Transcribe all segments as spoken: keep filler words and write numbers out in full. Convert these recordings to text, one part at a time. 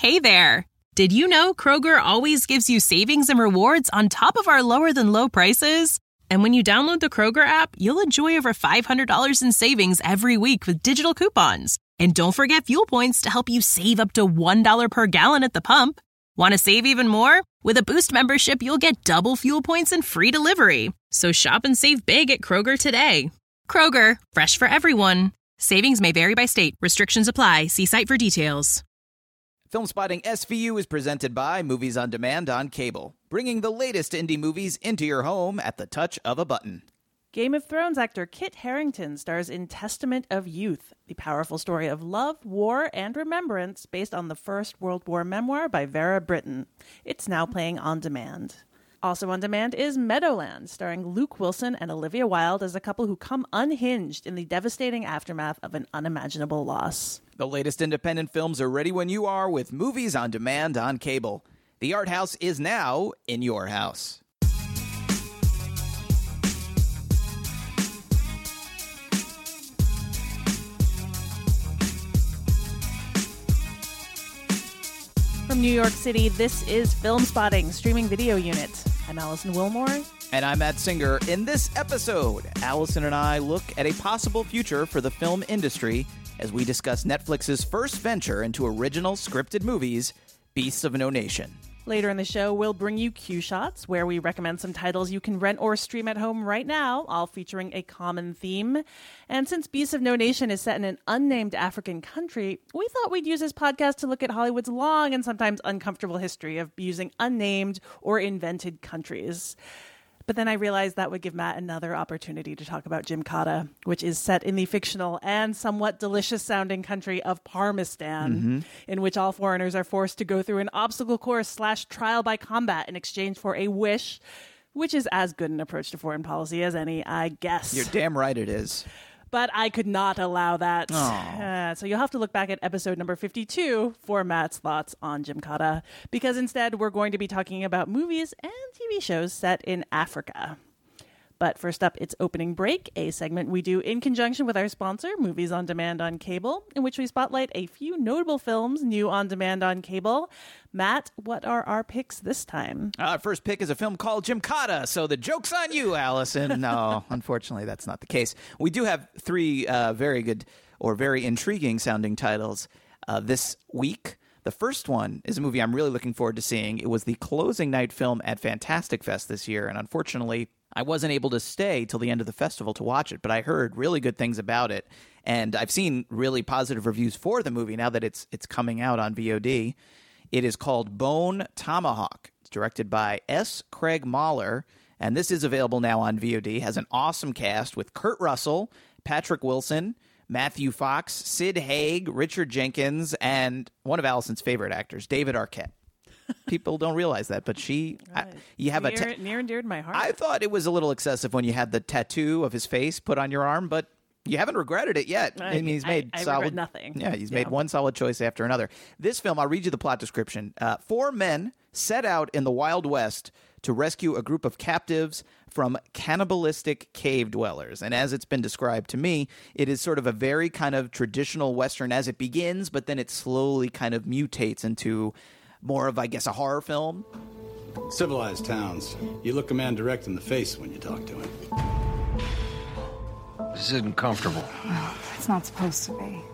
Hey there! Did you know Kroger always gives you savings and rewards on top of our lower-than-low prices? And when you download the Kroger app, you'll enjoy over five hundred dollars in savings every week with digital coupons. And don't forget fuel points to help you save up to one dollar per gallon at the pump. Want to save even more? With a Boost membership, you'll get double fuel points and free delivery. So shop and save big at Kroger today. Kroger, fresh for everyone. Savings may vary by state. Restrictions apply. See site for details. Film Spotting S V U is presented by Movies on Demand on cable, bringing the latest indie movies into your home at the touch of a button. Game of Thrones actor Kit Harington stars in Testament of Youth, the powerful story of love, war, and remembrance based on the First World War memoir by Vera Brittain. It's now playing on demand. Also on demand is Meadowland, starring Luke Wilson and Olivia Wilde as a couple who come unhinged in the devastating aftermath of an unimaginable loss. The latest independent films are ready when you are with Movies on Demand on cable. The Art House is now in your house. From New York City, this is Film Spotting, streaming video unit. I'm Allison Wilmore. And I'm Matt Singer. In this episode, Allison and I look at a possible future for the film industry as we discuss Netflix's first venture into original scripted movies, Beasts of No Nation. Later in the show, we'll bring you Q Shots, where we recommend some titles you can rent or stream at home right now, all featuring a common theme. And since Beasts of No Nation is set in an unnamed African country, we thought we'd use this podcast to look at Hollywood's long and sometimes uncomfortable history of using unnamed or invented countries. But then I realized that would give Matt another opportunity to talk about Gymkata, which is set in the fictional and somewhat delicious-sounding country of Parmistan, mm-hmm. in which all foreigners are forced to go through an obstacle course slash trial by combat in exchange for a wish, which is as good an approach to foreign policy as any, I guess. You're damn right it is. But I could not allow that. Uh, so you'll have to look back at episode number fifty-two for Matt's thoughts on Gymkata, because instead we're going to be talking about movies and T V shows set in Africa. But first up, it's Opening Break, a segment we do in conjunction with our sponsor, Movies on Demand on Cable, in which we spotlight a few notable films new on demand on cable. Matt, what are our picks this time? Our first pick is a film called Gymkata, so the joke's on you, Allison. No, unfortunately, that's not the case. We do have three uh, very good or very intriguing sounding titles uh, this week. The first one is a movie I'm really looking forward to seeing. It was the closing night film at Fantastic Fest this year, and unfortunately, I wasn't able to stay till the end of the festival to watch it, but I heard really good things about it, and I've seen really positive reviews for the movie now that it's it's coming out on V O D. It is called Bone Tomahawk. It's directed by S. Craig Mahler, and this is available now on V O D. It has an awesome cast with Kurt Russell, Patrick Wilson, Matthew Fox, Sid Haig, Richard Jenkins, and one of Allison's favorite actors, David Arquette. People don't realize that, but she, right. I, you have near, a ta- near and dear to my heart. I thought it was a little excessive when you had the tattoo of his face put on your arm, but you haven't regretted it yet. I, I mean, he's made I, I solid. regret nothing. Yeah, he's yeah. made one solid choice after another. This film, I'll read you the plot description. Uh, four men set out in the Wild West to rescue a group of captives from cannibalistic cave dwellers. And as it's been described to me, it is sort of a very kind of traditional Western as it begins, but then it slowly kind of mutates into more of, I guess, a horror film. Civilized towns. You look a man direct in the face when you talk to him. This isn't comfortable. Oh, it's not supposed to be.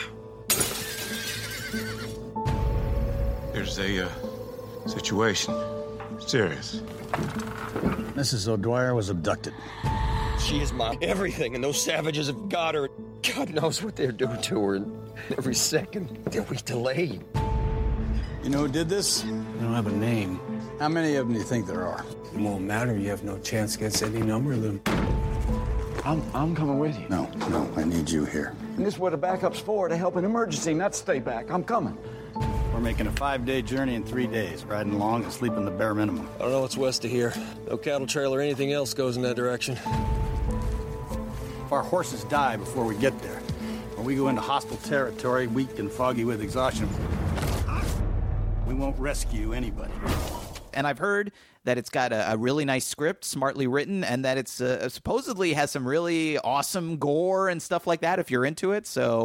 There's a uh, situation. Serious. Missus O'Dwyer was abducted. She is my everything, and those savages have got her. God knows what they're doing to her, and every second that we delay. You know who did this? I don't have a name. How many of them do you think there are? It won't matter. You have no chance against any number of them. I'm, I'm coming with you. No, no, I need you here. And this is what the backup's for, to help an emergency, not stay back. I'm coming. We're making a five-day journey in three days, riding along and sleeping the bare minimum. I don't know what's west of here. No cattle trail or anything else goes in that direction. If our horses die before we get there, or we go into hostile territory, weak and foggy with exhaustion, we won't rescue anybody. And I've heard that it's got a, a really nice script, smartly written, and that it's uh, supposedly has some really awesome gore and stuff like that if you're into it. So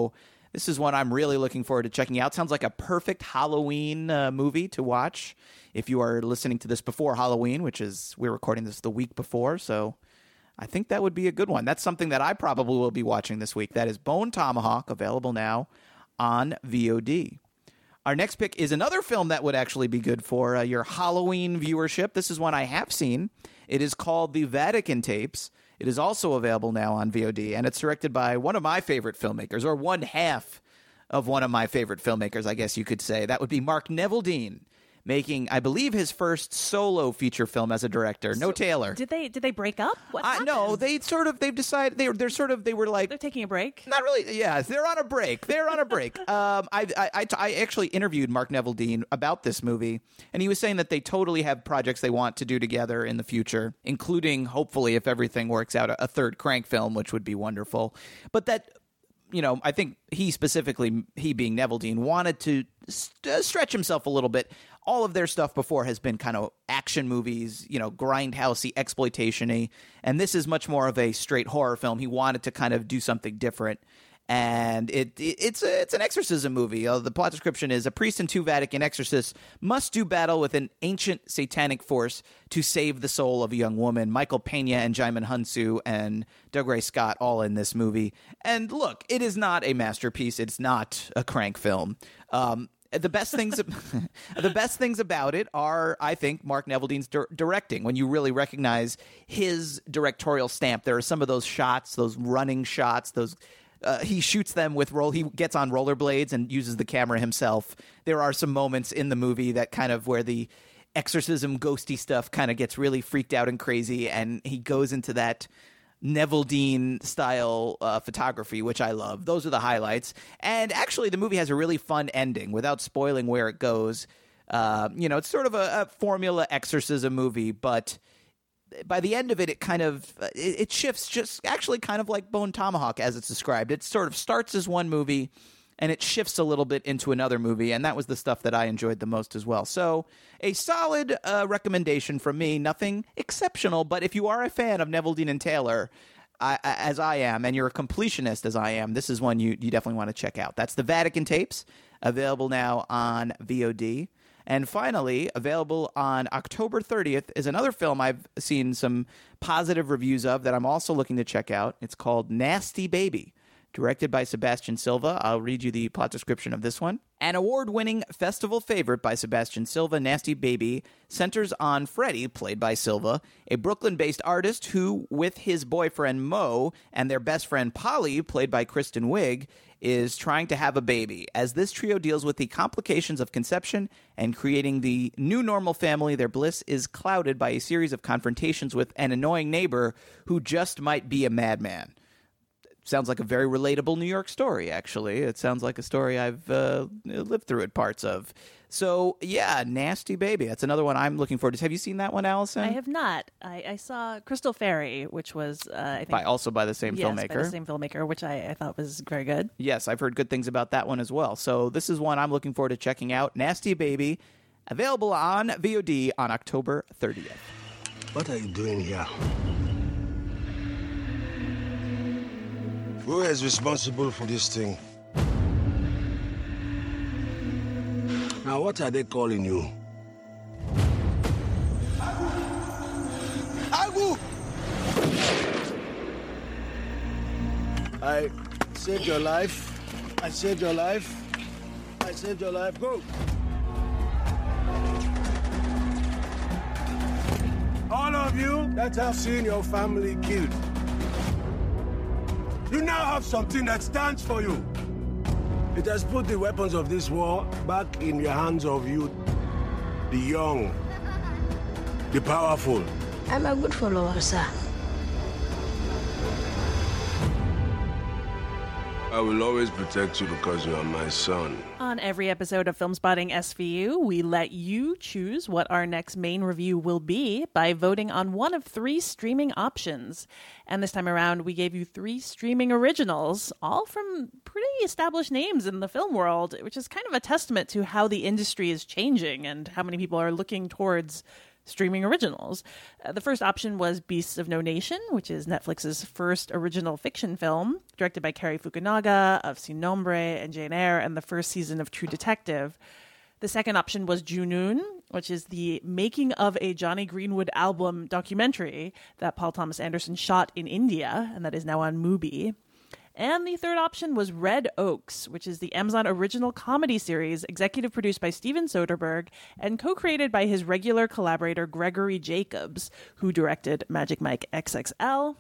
This is one I'm really looking forward to checking out. Sounds like a perfect Halloween uh, movie to watch if you are listening to this before Halloween, which is, we're recording this the week before, so I think that would be a good one. That's something that I probably will be watching this week. That is Bone Tomahawk, available now on V O D. Our next pick is another film that would actually be good for uh, your Halloween viewership. This is one I have seen. It is called The Vatican Tapes. It is also available now on V O D, and it's directed by one of my favorite filmmakers, or one half of one of my favorite filmmakers, I guess you could say. That would be Mark Neveldine, making, I believe, his first solo feature film as a director. No So, Taylor. Did they did they break up? What Uh, happened? no, they sort of, they've decided, they, they're sort of, they were like, They're taking a break. not really. Yeah, they're on a break. They're on a break. um, I, I, I, I actually interviewed Mark Neveldine about this movie, and he was saying that they totally have projects they want to do together in the future, including, hopefully, if everything works out, a, a third Crank film, which would be wonderful. But that, you know, I think he specifically, he being Neveldine, wanted to st- stretch himself a little bit. All of their stuff before has been kind of action movies, you know, grindhousey, exploitation-y, and this is much more of a straight horror film. He wanted to kind of do something different, and it, it it's a, it's an exorcism movie. Uh, the plot description is: a priest and two Vatican exorcists must do battle with an ancient satanic force to save the soul of a young woman. Michael Pena and Jaimin Hunsu and Dougray Scott all in this movie. And look, it is not a masterpiece. It's not a Crank film. Um, The best things, the best things about it are, I think, Mark Neveldine's di- directing. When you really recognize his directorial stamp, there are some of those shots, those running shots, those uh, he shoots them with roll. He gets on rollerblades and uses the camera himself. There are some moments in the movie that kind of where the exorcism ghosty stuff kind of gets really freaked out and crazy, and he goes into that Neveldine style uh, photography, which I love. Those are the highlights. And actually, the movie has a really fun ending without spoiling where it goes. Uh, you know, it's sort of a, a formula exorcism movie, but by the end of it, it kind of it, it shifts, just actually kind of like Bone Tomahawk as it's described. It sort of starts as one movie and it shifts a little bit into another movie, and that was the stuff that I enjoyed the most as well. So a solid uh, recommendation from me, nothing exceptional, but if you are a fan of Neveldine and Taylor, I, as I am, and you're a completionist as I am, this is one you, you definitely want to check out. That's The Vatican Tapes, available now on V O D. And finally, available on October thirtieth is another film I've seen some positive reviews of that I'm also looking to check out. It's called Nasty Baby, directed by Sebastian Silva. I'll read you the plot description of this one. An award-winning festival favorite by Sebastian Silva, Nasty Baby centers on Freddie, played by Silva, a Brooklyn-based artist who, with his boyfriend Mo and their best friend Polly, played by Kristen Wiig, is trying to have a baby. As this trio deals with the complications of conception and creating the new normal family, their bliss is clouded by a series of confrontations with an annoying neighbor who just might be a madman. Sounds like a very relatable New York story, actually. It sounds like a story I've uh, lived through at parts of. So, yeah, Nasty Baby. That's another one I'm looking forward to. Have you seen that one, Allison? I have not. I, I saw Crystal Fairy, which was, uh, I think... By, also by the same yes, filmmaker. by the same filmmaker, which I, I thought was very good. Yes, I've heard good things about that one as well. So this is one I'm looking forward to checking out. Nasty Baby, available on V O D on October thirtieth. What are you doing here? Who is responsible for this thing? Now, what are they calling you? Agu! I saved your life. I saved your life. I saved your life. Go. All of you that have seen your family killed, you now have something that stands for you. It has put the weapons of this war back in the hands of you, the young, the powerful. I'm a good follower, sir. I will always protect you because you are my son. On every episode of Filmspotting S V U, we let you choose what our next main review will be by voting on one of three streaming options. And this time around, we gave you three streaming originals, all from pretty established names in the film world, which is kind of a testament to how the industry is changing and how many people are looking towards streaming originals. Uh, the first option was Beasts of No Nation, which is Netflix's first original fiction film, directed by Cary Fukunaga of Sin Nombre and Jane Eyre and the first season of True Detective. The second option was Junoon, which is the making of a Johnny Greenwood album documentary that Paul Thomas Anderson shot in India, and that is now on Mubi. And the third option was Red Oaks, which is the Amazon original comedy series executive produced by Steven Soderbergh and co-created by his regular collaborator Gregory Jacobs, who directed Magic Mike X X L.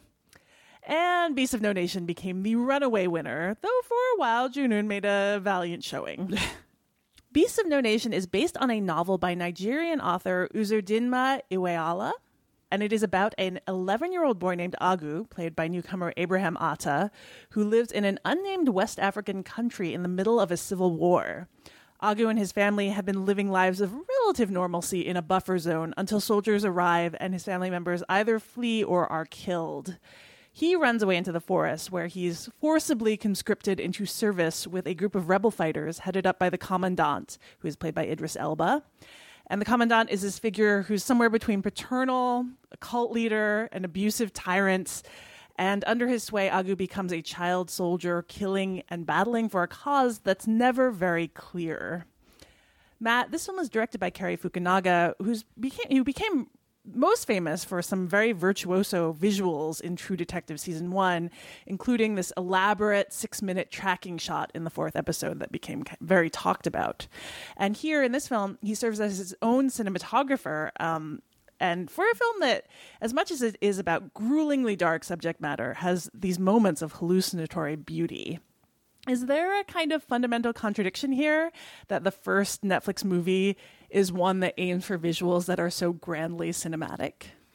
And Beasts of No Nation became the runaway winner, though for a while Junoon made a valiant showing. Beasts of No Nation is based on a novel by Nigerian author Uzodinma Iweala, and it is about an eleven-year-old boy named Agu, played by newcomer Abraham Atta, who lives in an unnamed West African country in the middle of a civil war. Agu and his family have been living lives of relative normalcy in a buffer zone until soldiers arrive and his family members either flee or are killed. He runs away into the forest, where he's forcibly conscripted into service with a group of rebel fighters headed up by the Commandant, who is played by Idris Elba. And the Commandant is this figure who's somewhere between paternal, a cult leader, an abusive tyrant. And under his sway, Agu becomes a child soldier, killing and battling for a cause that's never very clear. Matt, this film is directed by Cary Fukunaga, who's became, who became most famous for some very virtuoso visuals in True Detective Season one, including this elaborate six-minute tracking shot in the fourth episode that became very talked about. And here in this film, he serves as his own cinematographer, um, and for a film that, as much as it is about gruelingly dark subject matter, has these moments of hallucinatory beauty. Is there a kind of fundamental contradiction here that the first Netflix movie is one that aims for visuals that are so grandly cinematic?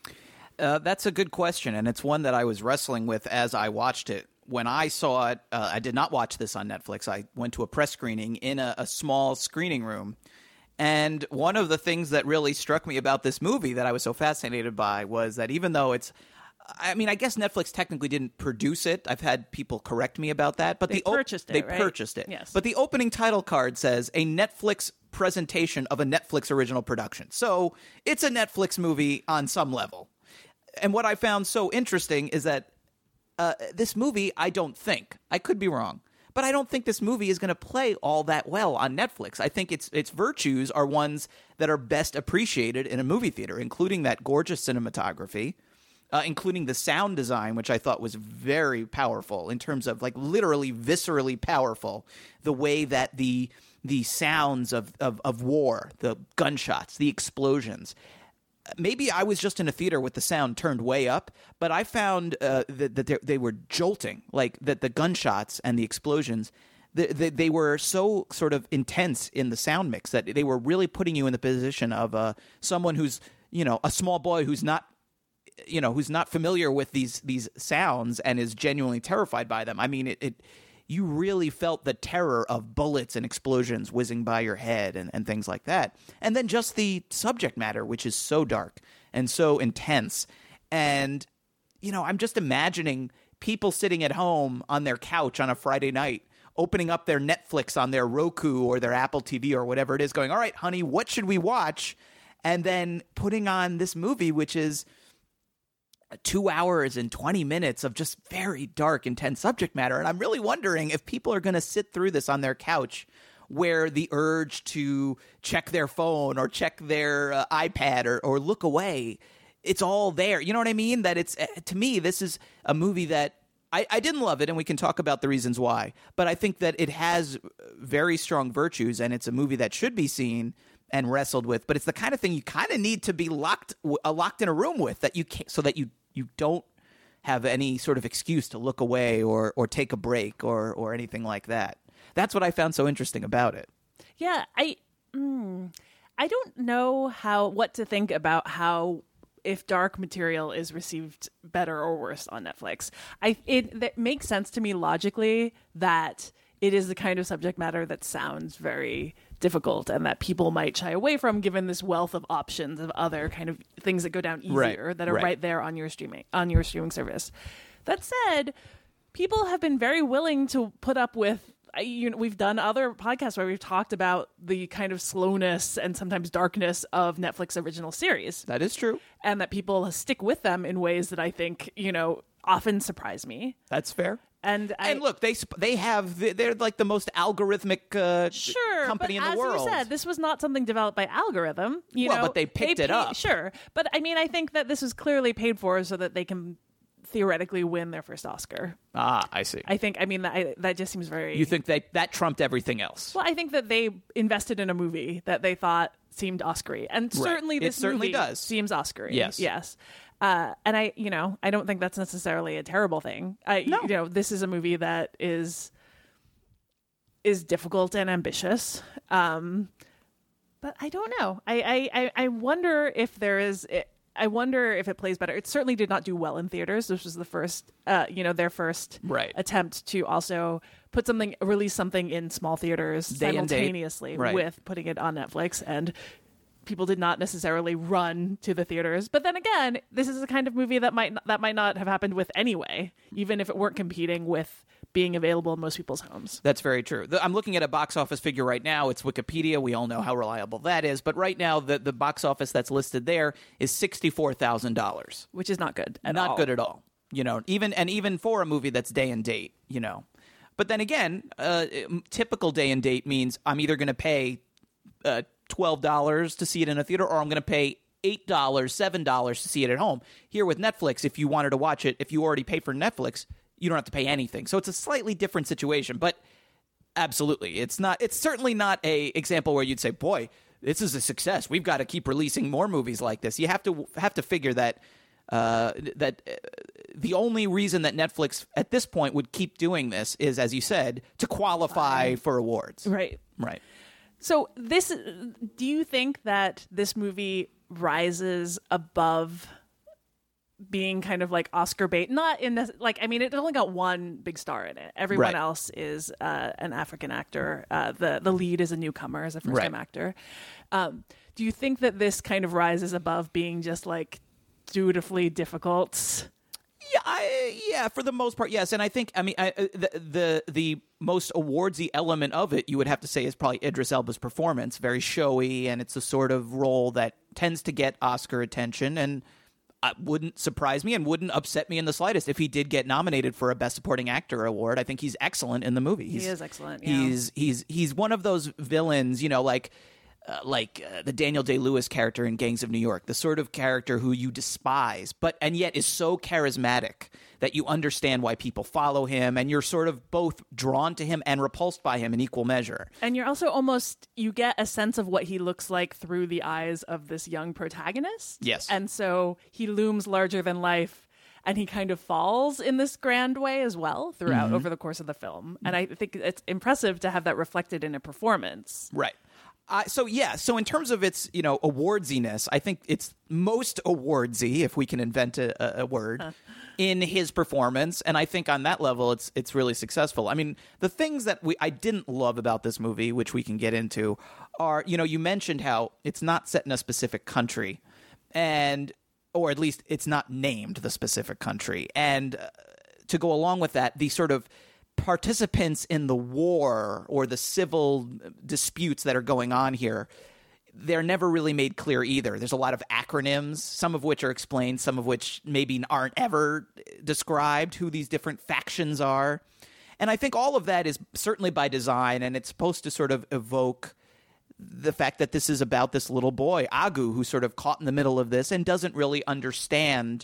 Uh, that's a good question, and it's one that I was wrestling with as I watched it. When I saw it, uh, I did not watch this on Netflix. I went to a press screening in a, a small screening room, and one of the things that really struck me about this movie that I was so fascinated by was that even though it's I mean, I guess Netflix technically didn't produce it. I've had people correct me about that. But they the op- purchased it, They right? purchased it. Yes. But the opening title card says a Netflix presentation of a Netflix original production. So it's a Netflix movie on some level. And what I found so interesting is that uh, this movie, I don't think, I could be wrong, but I don't think this movie is going to play all that well on Netflix. I think its its virtues are ones that are best appreciated in a movie theater, including that gorgeous cinematography. Uh, including the sound design, which I thought was very powerful in terms of like literally viscerally powerful. The way that the the sounds of, of, of war, the gunshots, the explosions. Maybe I was just in a theater with the sound turned way up, but I found uh, that, that they were jolting, like that the gunshots and the explosions. They, they, they were so sort of intense in the sound mix that they were really putting you in the position of uh, someone who's, you know, a small boy who's not. you know, who's not familiar with these these sounds and is genuinely terrified by them. I mean, it, it you really felt the terror of bullets and explosions whizzing by your head and, and things like that. And then just the subject matter, which is so dark and so intense. And, you know, I'm just imagining people sitting at home on their couch on a Friday night, opening up their Netflix on their Roku or their Apple T V or whatever it is, going, all right, honey, what should we watch? And then putting on this movie, which is two hours and twenty minutes of just very dark, intense subject matter. And I'm really wondering if people are going to sit through this on their couch where the urge to check their phone or check their uh, iPad or, or look away, it's all there. You know what I mean? That it's, uh, to me, this is a movie that I, I didn't love it, and we can talk about the reasons why. But I think that it has very strong virtues, and it's a movie that should be seen and wrestled with, but it's the kind of thing you kind of need to be locked uh, locked in a room with, that you can't, so that you you don't have any sort of excuse to look away or or take a break or or anything like that. That's what I found so interesting about it. Yeah, I mm, I don't know how what to think about how if dark material is received better or worse on Netflix. I it that makes sense to me logically that it is the kind of subject matter that sounds very difficult and that people might shy away from, given this wealth of options of other kind of things that go down easier, right, that are right. right there on your streaming on your streaming service. That said, people have been very willing to put up with, I, you know, we've done other podcasts where we've talked about the kind of slowness and sometimes darkness of Netflix original series. That is true. And that people stick with them in ways that I think, you know, often surprise me. That's fair. And, I, and look, they they have they're like the most algorithmic uh, sure, company but in the as world. you said, this was not something developed by algorithm. You well, know, but they picked they it paid, up. Sure, but I mean, I think that this was clearly paid for so that they can theoretically win their first Oscar. Ah, I see. I think. I mean, that that just seems very. You think that that trumped everything else? Well, I think that they invested in a movie that they thought seemed Oscar-y, and Right. certainly It this certainly movie does. seems Oscar-y. Yes. yes. Uh, and I, you know, I don't think that's necessarily a terrible thing. I, No. you know, this is a movie that is is difficult and ambitious. Um, but I don't know. I, I, I, I wonder if there is. I wonder if it plays better. It certainly did not do well in theaters. This was the first, uh, you know, their first Right. attempt to also put something, release something in small theaters Day and date. simultaneously Right. with putting it on Netflix. And people did not necessarily run to the theaters. But then again, this is the kind of movie that might not, that might not have happened with anyway, even if it weren't competing with being available in most people's homes. That's very true. The- I'm looking at a box office figure right now. It's Wikipedia. We all know how reliable that is. But right now, the, the box office that's listed there is sixty-four thousand dollars. Which is not good at Not all. good at all. You know, even and even for a movie that's day and date, you know. But then again, uh, typical day and date means I'm either going to pay uh, twelve dollars to see it in a theater, or I'm going to pay eight dollars, seven dollars to see it at home. Here with Netflix, if you wanted to watch it, if you already pay for Netflix, you don't have to pay anything. So it's a slightly different situation, but absolutely, it's not. It's certainly not a example where you'd say, "Boy, this is a success. We've got to keep releasing more movies like this." You have to have to figure that uh, that uh, the only reason that Netflix at this point would keep doing this is, as you said, to qualify Fine. for awards. Right. Right. So this, do you think that this movie rises above being kind of like Oscar bait? Not in this, like, I mean, it only got one big star in it. Everyone Right. else is uh, an African actor. Uh, the the lead is a newcomer, as a first time Right. actor. Um, do you think that this kind of rises above being just like dutifully difficult? Yeah, I, yeah, for the most part, yes. And I think, I mean, I, uh, the, the the most awardsy element of it, you would have to say, is probably Idris Elba's performance. Very showy, and it's the sort of role that tends to get Oscar attention. And it wouldn't surprise me and wouldn't upset me in the slightest if he did get nominated for a Best Supporting Actor award. I think he's excellent in the movie. He's, he is excellent. Yeah. He's he's he's one of those villains, you know, like. Uh, like uh, the Daniel Day-Lewis character in Gangs of New York, the sort of character who you despise, but and yet is so charismatic that you understand why people follow him, and you're sort of both drawn to him and repulsed by him in equal measure. And you're also almost, you get a sense of what he looks like through the eyes of this young protagonist. Yes. And so he looms larger than life, and he kind of falls in this grand way as well throughout Mhm. over the course of the film. And I think it's impressive to have that reflected in a performance. Right. Uh, so yeah, so in terms of its, you know, awardsiness, I think it's most awardsy, if we can invent a, a word, Huh. in his performance, and I think on that level, it's it's really successful. I mean, the things that we I didn't love about this movie, which we can get into, are, you know, you mentioned how it's not set in a specific country, and or at least it's not named the specific country, and uh, to go along with that, the sort of participants in the war or the civil disputes that are going on here, they're never really made clear either. There's a lot of acronyms, some of which are explained, some of which maybe aren't ever described, who these different factions are. And I think all of that is certainly by design, and it's supposed to sort of evoke the fact that this is about this little boy, Agu, who's sort of caught in the middle of this and doesn't really understand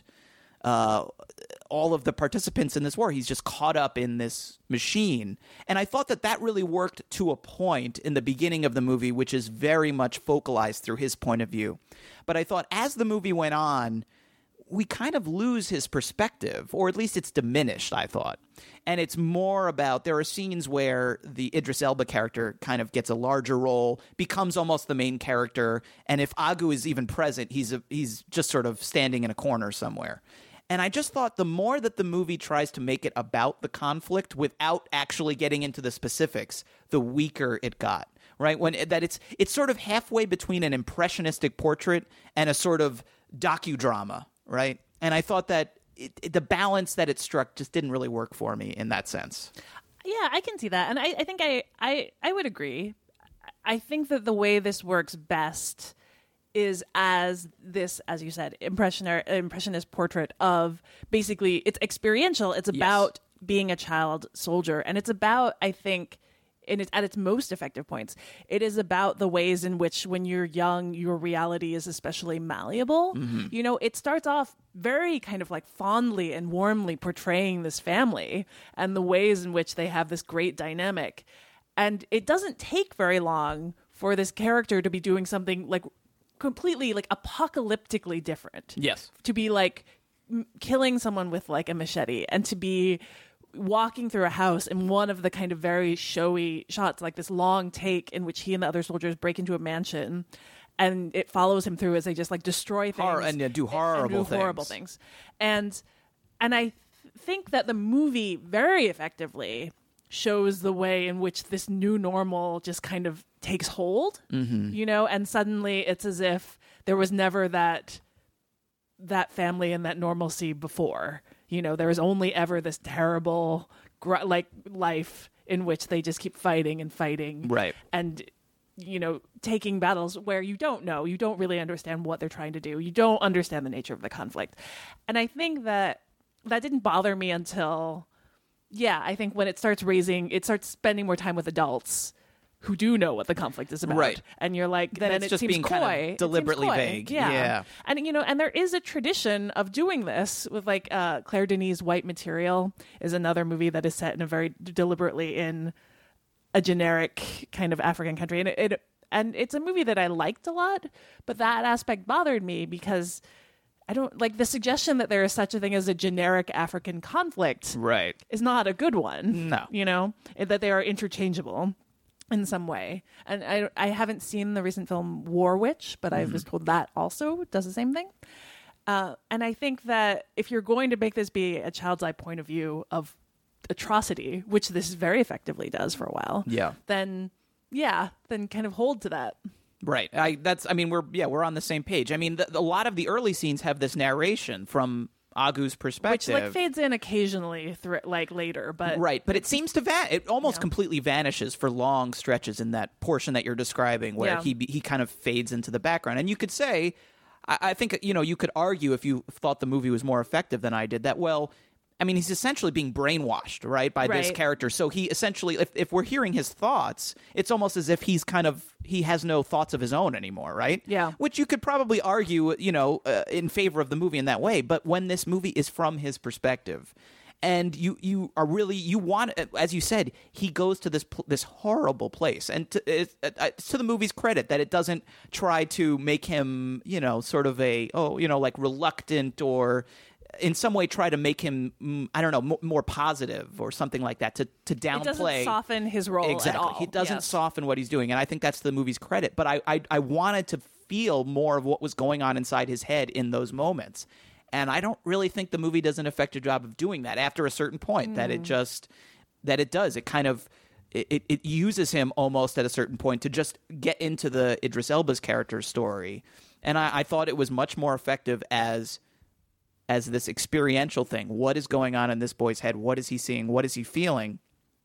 uh, all of the participants in this war. He's just caught up in this machine. And I thought that that really worked to a point in the beginning of the movie, which is very much focalized through his point of view. But I thought as the movie went on, we kind of lose his perspective, or at least it's diminished, I thought. And it's more about, there are scenes where the Idris Elba character kind of gets a larger role, becomes almost the main character, and if Agu is even present, he's a, he's just sort of standing in a corner somewhere. And I just thought the more that the movie tries to make it about the conflict without actually getting into the specifics, the weaker it got. Right? When that it's it's sort of halfway between an impressionistic portrait and a sort of docudrama, right? And I thought that it, it, the balance that it struck just didn't really work for me in that sense. Yeah, I can see that. And I, I think I, I, I would agree. I think that the way this works best is as this, as you said, impressionist, impressionist portrait of basically, it's experiential. It's about yes. being a child soldier. And it's about, I think, in its, at its most effective points, it is about the ways in which when you're young, your reality is especially malleable. Mm-hmm. You know, it starts off very kind of like fondly and warmly portraying this family and the ways in which they have this great dynamic. And it doesn't take very long for this character to be doing something like completely like apocalyptically different. Yes. To be like m- killing someone with like a machete and to be walking through a house in one of the kind of very showy shots, like this long take in which he and the other soldiers break into a mansion and it follows him through as they just like destroy things Hor- and uh, do horrible and do things. horrible things. And, and I th- think that the movie very effectively shows the way in which this new normal just kind of takes hold, mm-hmm. you know, and suddenly it's as if there was never that, that family and that normalcy before. You know, there is only ever this terrible, gr- like, life in which they just keep fighting and fighting. Right. And, you know, taking battles where you don't know, you don't really understand what they're trying to do. You don't understand the nature of the conflict. And I think that that didn't bother me until, yeah, I think when it starts raising, it starts spending more time with adults who do know what the conflict is about. Right. And you're like, then, then it's it just seems being coy. kind of deliberately coy. vague. Yeah. yeah. And, you know, and there is a tradition of doing this with like uh, Claire Denis' White Material is another movie that is set in a very deliberately in a generic kind of African country. And it, it and it's a movie that I liked a lot, but that aspect bothered me because I don't like the suggestion that there is such a thing as a generic African conflict. Right. Is not a good one. No. You know, that they are interchangeable in some way. And I, I haven't seen the recent film War Witch, but mm-hmm. I was told that also does the same thing. Uh, and I think that if you're going to make this be a child's eye point of view of atrocity, which this very effectively does for a while, yeah, then yeah, then kind of hold to that. Right. I that's I mean we're yeah, we're on the same page. I mean the, a lot of the early scenes have this narration from Agu's perspective, which like fades in occasionally, through, like later, but right. But it seems to van. It almost yeah. completely vanishes for long stretches in that portion that you're describing, where yeah. he he kind of fades into the background. And you could say, I, I think you know, you could argue if you thought the movie was more effective than I did that. Well, I mean, he's essentially being brainwashed, right, by right. this character. So he essentially, if if we're hearing his thoughts, it's almost as if he's kind of he has no thoughts of his own anymore, right? Yeah. Which you could probably argue, you know, uh, in favor of the movie in that way. But when this movie is from his perspective, and you you are really you want, as you said, he goes to this this horrible place, and to, it's, it's to the movie's credit that it doesn't try to make him, you know, sort of a oh, you know, like reluctant or in some way try to make him, I don't know, more positive or something like that, to, to downplay. It doesn't soften his role exactly. at all. He doesn't yes. soften what he's doing, and I think that's the movie's credit. But I, I, I wanted to feel more of what was going on inside his head in those moments. And I don't really think the movie does an effective job of doing that after a certain point, mm. that it just, that it does. It kind of, it, it uses him almost at a certain point to just get into the Idris Elba's character's story. And I, I thought it was much more effective as as this experiential thing. What is going on in this boy's head? What is he seeing? What is he feeling?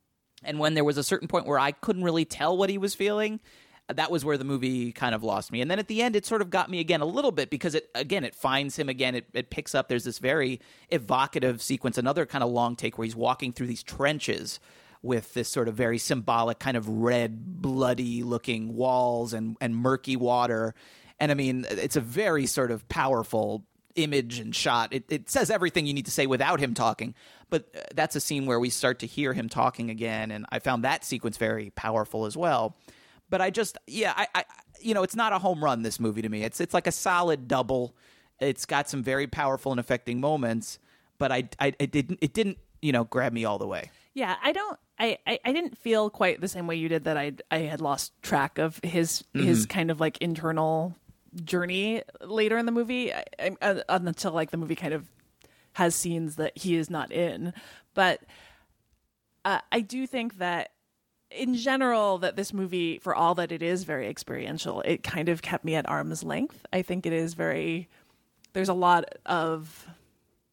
And when there was a certain point where I couldn't really tell what he was feeling, that was where the movie kind of lost me. And then at the end, it sort of got me again a little bit because, it again, it finds him again. It, it picks up. There's this very evocative sequence, another kind of long take where he's walking through these trenches with this sort of very symbolic kind of red, bloody-looking walls and, and murky water. And, I mean, it's a very sort of powerful image and shot. It, it says everything you need to say without him talking, but that's a scene where we start to hear him talking again, and I found that sequence very powerful as well. But I just, yeah, I, I you know, it's not a home run, this movie, to me. It's it's like a solid double. It's got some very powerful and affecting moments, but I, I it didn't, it didn't, you know, grab me all the way. Yeah, I don't, I, I, I didn't feel quite the same way you did, that I, I had lost track of his, mm-hmm. his kind of like internal journey later in the movie, I, I, uh, until like the movie kind of has scenes that he is not in. But uh, I do think that in general, that this movie, for all that it is very experiential, it kind of kept me at arm's length. I think it is very, there's a lot of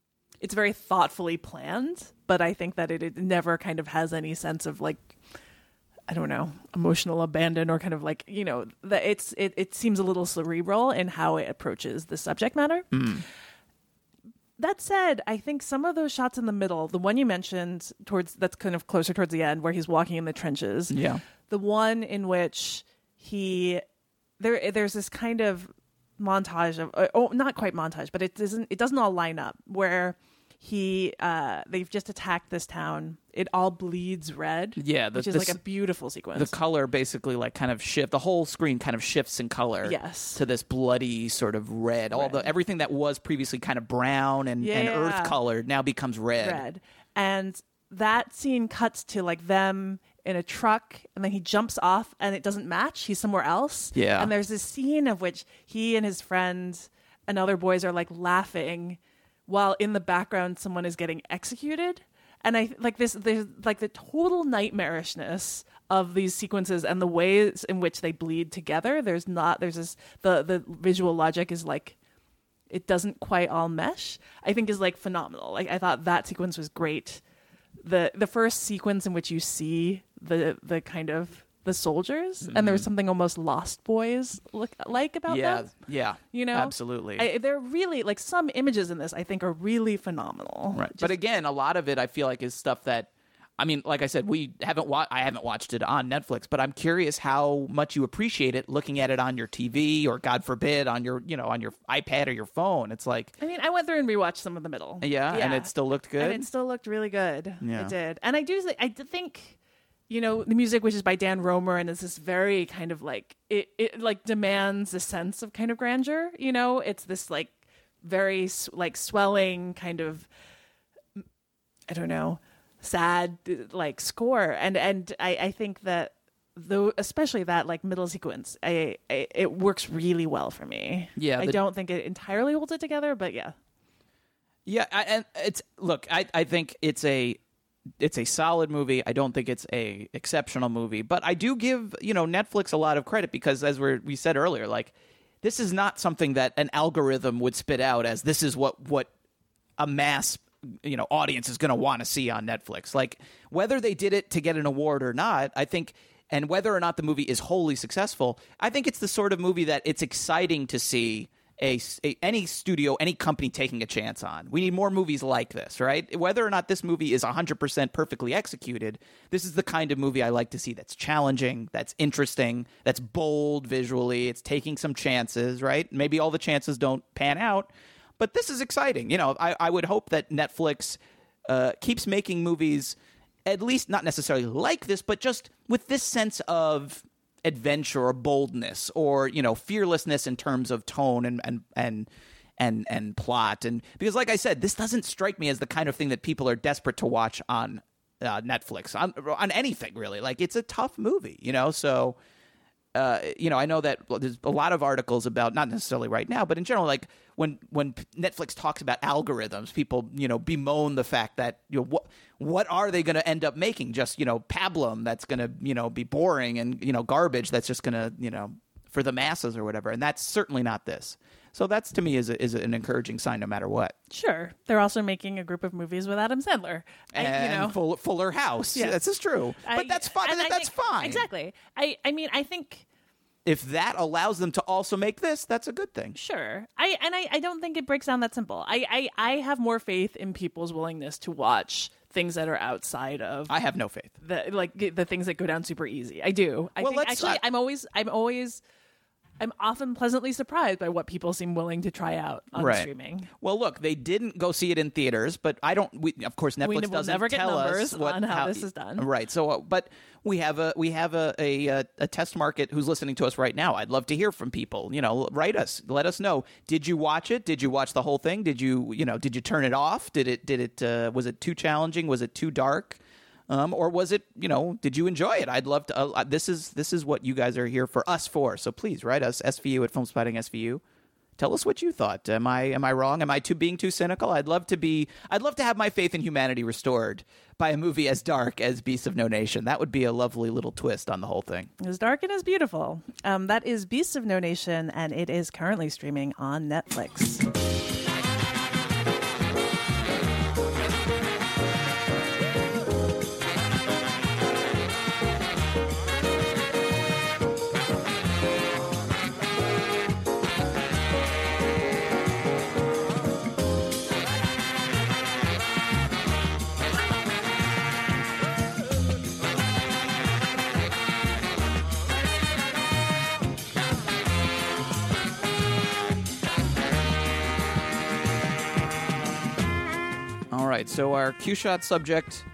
it's very thoughtfully planned, but I think that it, it never kind of has any sense of like, I don't know, emotional abandon or kind of like, you know, that it's it, it seems a little cerebral in how it approaches the subject matter. Mm. That said, I think some of those shots in the middle, the one you mentioned towards that's kind of closer towards the end where he's walking in the trenches. Yeah. The one in which he there there's this kind of montage of oh not quite montage, but it doesn't it doesn't all line up where he uh they've just attacked this town. It all bleeds red. Yeah, the, which is the, like a beautiful sequence. The color basically like kind of shift. The whole screen kind of shifts in color. Yes. To this bloody sort of red. red. All the everything that was previously kind of brown and, yeah. and earth colored now becomes red. Red. And that scene cuts to like them in a truck, and then he jumps off and it doesn't match. He's somewhere else. Yeah. And there's this scene of which he and his friends and other boys are like laughing while in the background someone is getting executed. And I like this, there's like the total nightmarishness of these sequences and the ways in which they bleed together. There's not, there's this, the, the visual logic is like, it doesn't quite all mesh, I think is like phenomenal. Like I thought that sequence was great. The, the first sequence in which you see the, the kind of the soldiers, mm-hmm. and there's something almost Lost Boys look like about yeah, them. Yeah, you know, absolutely. I, they're really like some images in this I think are really phenomenal. Right, Just, but again, a lot of it I feel like is stuff that, I mean, like I said, we haven't wa- I haven't watched it on Netflix, but I'm curious how much you appreciate it looking at it on your T V or, God forbid, on your you know on your iPad or your phone. It's like, I mean, I went through and rewatched some of the middle. Yeah, yeah. and it still looked good. And it still looked really good. Yeah. It did, and I do. Th- I think. You know, the music, which is by Dan Romer, and it's this very kind of like it, it like demands a sense of kind of grandeur. You know, it's this like very like swelling kind of, I don't know, sad like score, and and I, I think that though, especially that like middle sequence, I, I it works really well for me. Yeah, I the, don't think it entirely holds it together, but yeah, yeah, I, and it's look, I I think it's a. It's a solid movie. I don't think it's a exceptional movie, but I do give, you know, Netflix a lot of credit because, as we we said earlier, like this is not something that an algorithm would spit out as this is what what a mass, you know, audience is going to want to see on Netflix. Like whether they did it to get an award or not, I think, and whether or not the movie is wholly successful, I think it's the sort of movie that it's exciting to see. A, a any studio, any company taking a chance on. We need more movies like this, right? Whether or not this movie is one hundred percent perfectly executed, this is the kind of movie I like to see that's challenging, that's interesting, that's bold visually, it's taking some chances, right? Maybe all the chances don't pan out, but this is exciting. You know, I, I would hope that Netflix uh, keeps making movies, at least not necessarily like this, but just with this sense of adventure or boldness or, you know, fearlessness in terms of tone and and and and and plot. And because like I said, this doesn't strike me as the kind of thing that people are desperate to watch on uh, Netflix on on anything really. Like it's a tough movie, you know. So uh, you know, I know that there's a lot of articles about, not necessarily right now, but in general, like when when Netflix talks about algorithms, people, you know, bemoan the fact that, you know, what what are they going to end up making? Just, you know, pablum that's going to, you know, be boring and, you know, garbage that's just going to, you know, for the masses or whatever. And that's certainly not this. So that's, to me, is a, is an encouraging sign no matter what. Sure. They're also making a group of movies with Adam Sandler. And I, you know. Full, Fuller House. Yeah. This is true. I, but that's fine. That, that's think, fine. Exactly. I, I mean, I think... If that allows them to also make this, that's a good thing. Sure. I And I, I don't think it breaks down that simple. I, I, I have more faith in people's willingness to watch things that are outside of... I have no faith. The, like, the things that go down super easy. I do. I well, think, let's, actually, uh, I'm always... I'm always... I'm often pleasantly surprised by what people seem willing to try out on right. streaming. Well, look, they didn't go see it in theaters, but I don't. We, of course, Netflix we will doesn't never get tell numbers us what, on how, how this is done. Right. So, uh, but we have a we have a, a a test market who's listening to us right now. I'd love to hear from people. You know, write us, let us know. Did you watch it? Did you watch the whole thing? Did you you know? Did you turn it off? Did it did it uh, was it too challenging? Was it too dark? Um, or was it, you know, did you enjoy it? I'd love to. Uh, this is this is what you guys are here for us for. So please write us, S V U at Filmspotting S V U. Tell us what you thought. Am I am I wrong? Am I too being too cynical? I'd love to be. I'd love to have my faith in humanity restored by a movie as dark as Beasts of No Nation. That would be a lovely little twist on the whole thing. As dark and as beautiful. Um, that is Beasts of No Nation, and it is currently streaming on Netflix. right, so our Q-Shot subject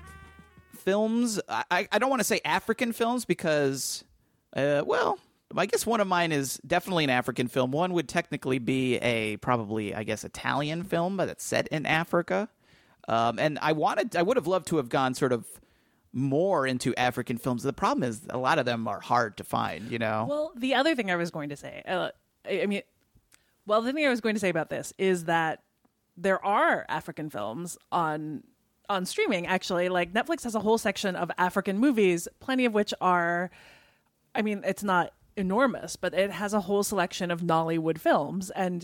films, I, I don't want to say African films because, uh, well, I guess one of mine is definitely an African film. One would technically be a probably, I guess, Italian film, but it's set in Africa. Um, and I wanted, I would have loved to have gone sort of more into African films. The problem is a lot of them are hard to find, you know? Well, the other thing I was going to say, uh, I, I mean, well, the thing I was going to say about this is that there are African films on on streaming, actually. Like, Netflix has a whole section of African movies, plenty of which are, I mean, it's not enormous, but it has a whole selection of Nollywood films. And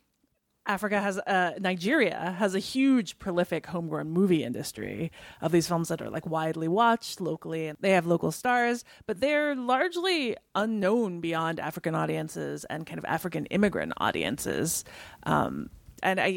Africa has, uh, Nigeria has a huge, prolific homegrown movie industry of these films that are like widely watched locally, and they have local stars, but they're largely unknown beyond African audiences and kind of African immigrant audiences. Um, and I,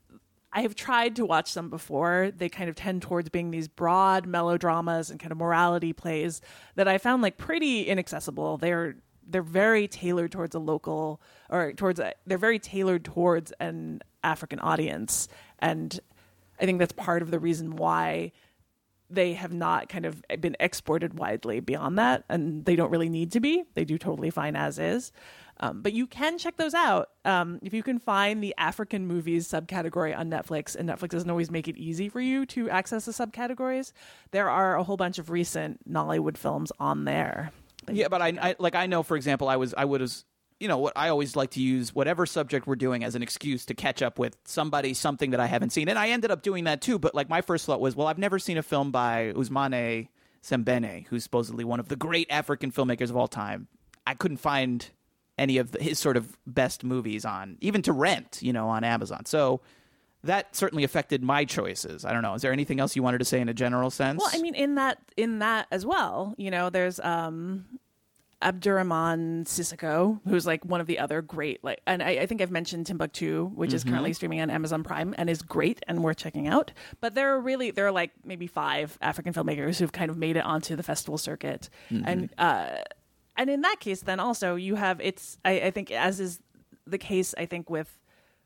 I have tried to watch them before. They kind of tend towards being these broad melodramas and kind of morality plays that I found like pretty inaccessible. They're they're very tailored towards a local or towards a, they're very tailored towards an African audience, and I think that's part of the reason why they have not kind of been exported widely beyond that, and they don't really need to be. They do totally fine as is. Um, but you can check those out um, if you can find the African movies subcategory on Netflix, and Netflix doesn't always make it easy for you to access the subcategories. There are a whole bunch of recent Nollywood films on there. Yeah, but I, I like I know, for example, I was I would have, you know, what I always like to use whatever subject we're doing as an excuse to catch up with somebody, something that I haven't seen, and I ended up doing that too. But like my first thought was, well, I've never seen a film by Ousmane Sembene, who's supposedly one of the great African filmmakers of all time. I couldn't find any of the, his sort of best movies on, even to rent, you know, on Amazon. So that certainly affected my choices. I don't know. Is there anything else you wanted to say in a general sense? Well, I mean, in that in that as well, you know, there's um, Abdurrahman Sissoko, who's like one of the other great, like, and I, I think I've mentioned Timbuktu, which mm-hmm. is currently streaming on Amazon Prime and is great and worth checking out. But there are really, there are like maybe five African filmmakers who've kind of made it onto the festival circuit. Mm-hmm. And, uh, And in that case, then also you have, it's, I, I think, as is the case, I think, with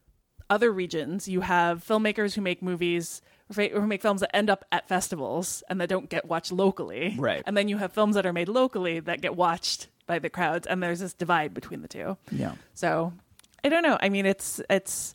other regions, you have filmmakers who make movies, who make films that end up at festivals and that don't get watched locally. Right. And then you have films that are made locally that get watched by the crowds, and there's this divide between the two. Yeah. So, I don't know. I mean, it's, it's,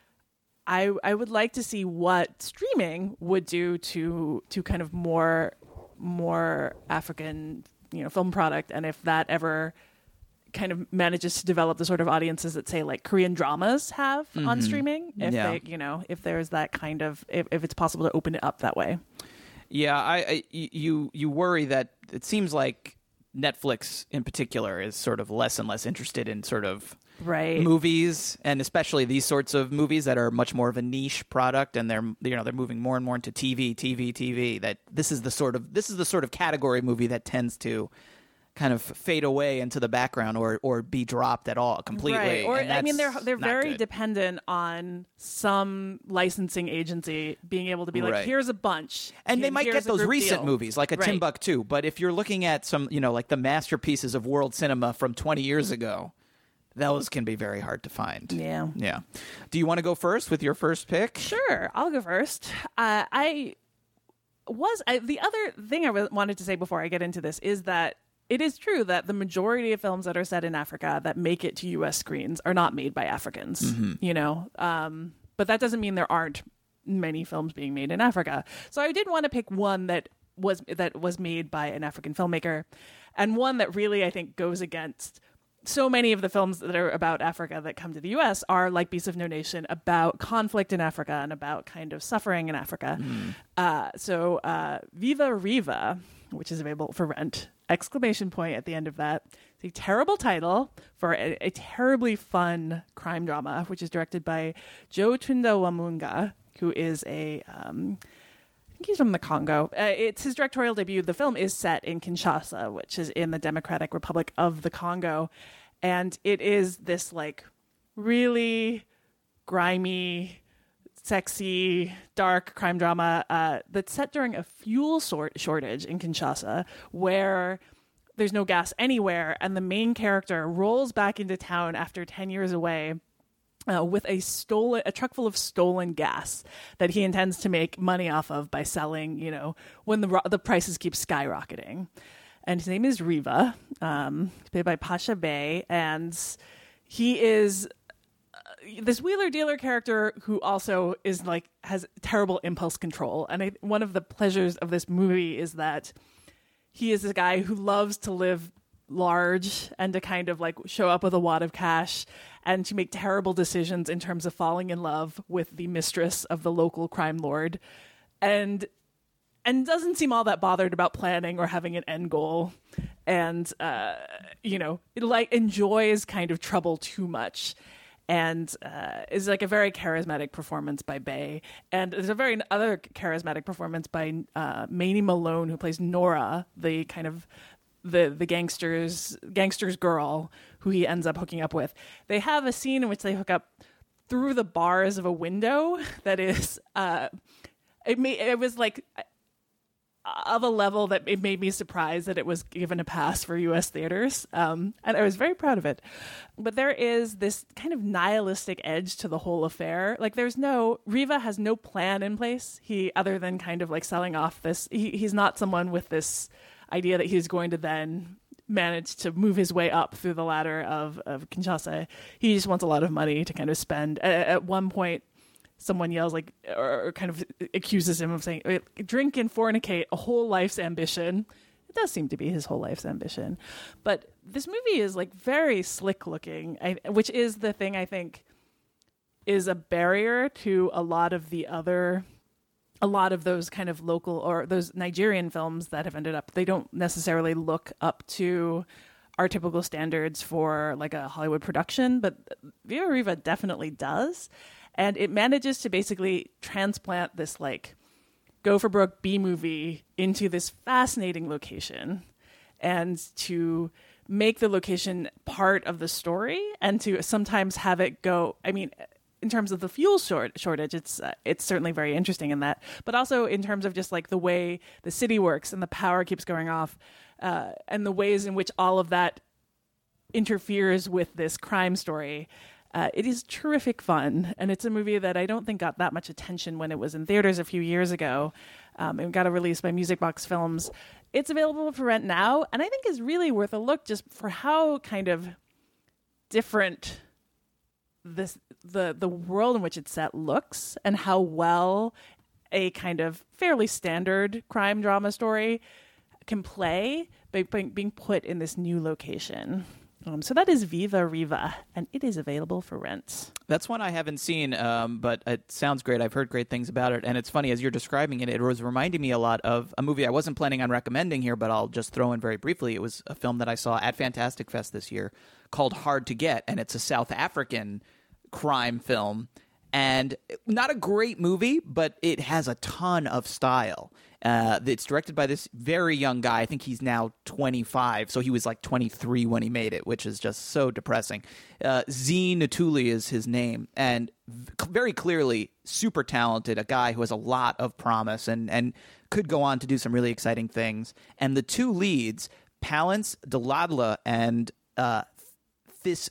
I, I would like to see what streaming would do to, to kind of more, more African, you know, film product, and if that ever kind of manages to develop the sort of audiences that say like Korean dramas have mm-hmm. on streaming, if yeah. they, you know, if there's that kind of, if, if it's possible to open it up that way. Yeah, I, I you you worry that it seems like Netflix in particular is sort of less and less interested in sort of right movies, and especially these sorts of movies that are much more of a niche product, and they're you know they're moving more and more into T V, T V, T V. That this is the sort of this is the sort of category movie that tends to kind of fade away into the background or or be dropped at all completely. Right. Or and I mean, they're they're very good. dependent on some licensing agency being able to be like, right. here's a bunch, and they might get those recent deal. movies like a right. Timbuktu. But if you're looking at some, you know, like the masterpieces of world cinema from twenty years ago, those can be very hard to find. Yeah. Yeah. Do you want to go first with your first pick? Sure, I'll go first. Uh, I was I, the other thing I w- wanted to say before I get into this is that it is true that the majority of films that are set in Africa that make it to U S screens are not made by Africans, mm-hmm. you know, um, but that doesn't mean there aren't many films being made in Africa. So I did want to pick one that was that was made by an African filmmaker, and one that really I think goes against so many of the films that are about Africa that come to the U S are like Beasts of No Nation, about conflict in Africa and about kind of suffering in Africa. Mm. Uh, so uh, Viva Riva, which is available for rent, exclamation point at the end of that. It's a terrible title for a, a terribly fun crime drama, which is directed by Joe Tunda Wamunga, who is a... Um, I think he's from the Congo. Uh, it's his directorial debut. The film is set in Kinshasa, which is in the Democratic Republic of the Congo. And it is this like really grimy, sexy, dark crime drama uh, that's set during a fuel sort- shortage in Kinshasa, where there's no gas anywhere. And the main character rolls back into town after ten years away uh, with a stolen, a truck full of stolen gas that he intends to make money off of by selling, you know, when the the prices keep skyrocketing. And his name is Riva, um, played by Pasha Bey, and he is this wheeler dealer character who also is like has terrible impulse control. And I, one of the pleasures of this movie is that he is a guy who loves to live large and to kind of like show up with a wad of cash and to make terrible decisions in terms of falling in love with the mistress of the local crime lord, and and doesn't seem all that bothered about planning or having an end goal, and uh, you know, like enjoys kind of trouble too much. And uh, is like a very charismatic performance by Bey. And there's a very other charismatic performance by uh, Mamie Malone, who plays Nora, the kind of the the gangsters gangsters girl who he ends up hooking up with. They have a scene in which they hook up through the bars of a window that is uh, it may it was like of a level that it made me surprised that it was given a pass for U S theaters. Um, and I was very proud of it. But there is this kind of nihilistic edge to the whole affair. Like there's no, Riva has no plan in place. He, other than kind of like selling off this, he, he's not someone with this idea that he's going to then manage to move his way up through the ladder of, of Kinshasa. He just wants a lot of money to kind of spend. At, at one point, someone yells like, or kind of accuses him of saying, drink and fornicate, a whole life's ambition. It does seem to be his whole life's ambition. But this movie is like very slick looking, I, which is the thing I think is a barrier to a lot of the other, a lot of those kind of local or those Nigerian films that have ended up, they don't necessarily look up to our typical standards for like a Hollywood production, but Viva Riva definitely does. And it manages to basically transplant this like Gopher Brook B movie into this fascinating location and to make the location part of the story and to sometimes have it go, I mean, in terms of the fuel short, shortage, it's uh, it's certainly very interesting in that, but also in terms of just like the way the city works and the power keeps going off uh, and the ways in which all of that interferes with this crime story. Uh, it is terrific fun, and it's a movie that I don't think got that much attention when it was in theaters a few years ago. Um, it got a release by Music Box Films. It's available for rent now, and I think is really worth a look just for how kind of different this the the world in which it's set looks, and how well a kind of fairly standard crime drama story can play by being put in this new location. Um, so that is Viva Riva, and it is available for rent. That's one I haven't seen, um, but it sounds great. I've heard great things about it, and it's funny, as you're describing it, it was reminding me a lot of a movie I wasn't planning on recommending here, but I'll just throw in very briefly. It was a film that I saw at Fantastic Fest this year called Hard to Get, and it's a South African crime film, and not a great movie, but it has a ton of style. Uh, it's directed by this very young guy. I think he's now twenty-five, so he was like twenty-three when he made it, which is just so depressing. Uh, Z Natuli is his name, and v- very clearly super talented, a guy who has a lot of promise and, and could go on to do some really exciting things. And the two leads, Palance Daladla and uh, This-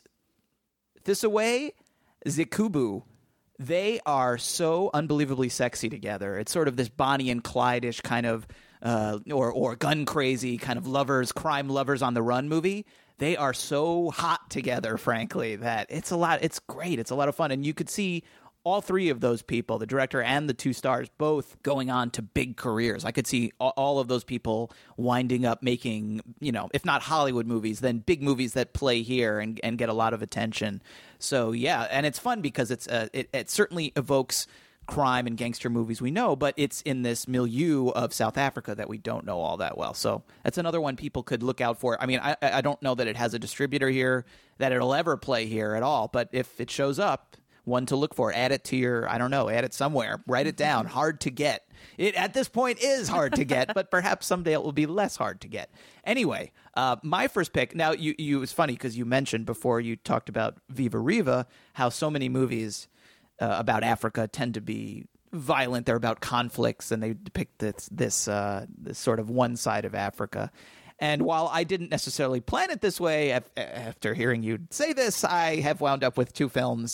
Thisaway Zikubu, they are so unbelievably sexy together. It's sort of this Bonnie and Clyde-ish kind of, uh, or or gun crazy kind of lovers, crime lovers on the run movie. They are so hot together, frankly, that it's a lot. It's great. It's a lot of fun, and you could see all three of those people, the director and the two stars, both going on to big careers. I could see all of those people winding up making, you know, if not Hollywood movies, then big movies that play here and, and get a lot of attention. So, yeah, and it's fun because it's uh, it, it certainly evokes crime and gangster movies we know, but it's in this milieu of South Africa that we don't know all that well. So that's another one people could look out for. I mean, I, I don't know that it has a distributor here, that it'll ever play here at all, but if it shows up, one to look for. Add it to your, I don't know, add it somewhere. Write it down. Hard to get. It, at this point, is hard to get, but perhaps someday it will be less hard to get. Anyway, uh, my first pick, now, you, you it's funny because you mentioned before you talked about Viva Riva, how so many movies uh, about Africa tend to be violent. They're about conflicts, and they depict this, this, uh, this sort of one side of Africa. And while I didn't necessarily plan it this way, after hearing you say this, I have wound up with two films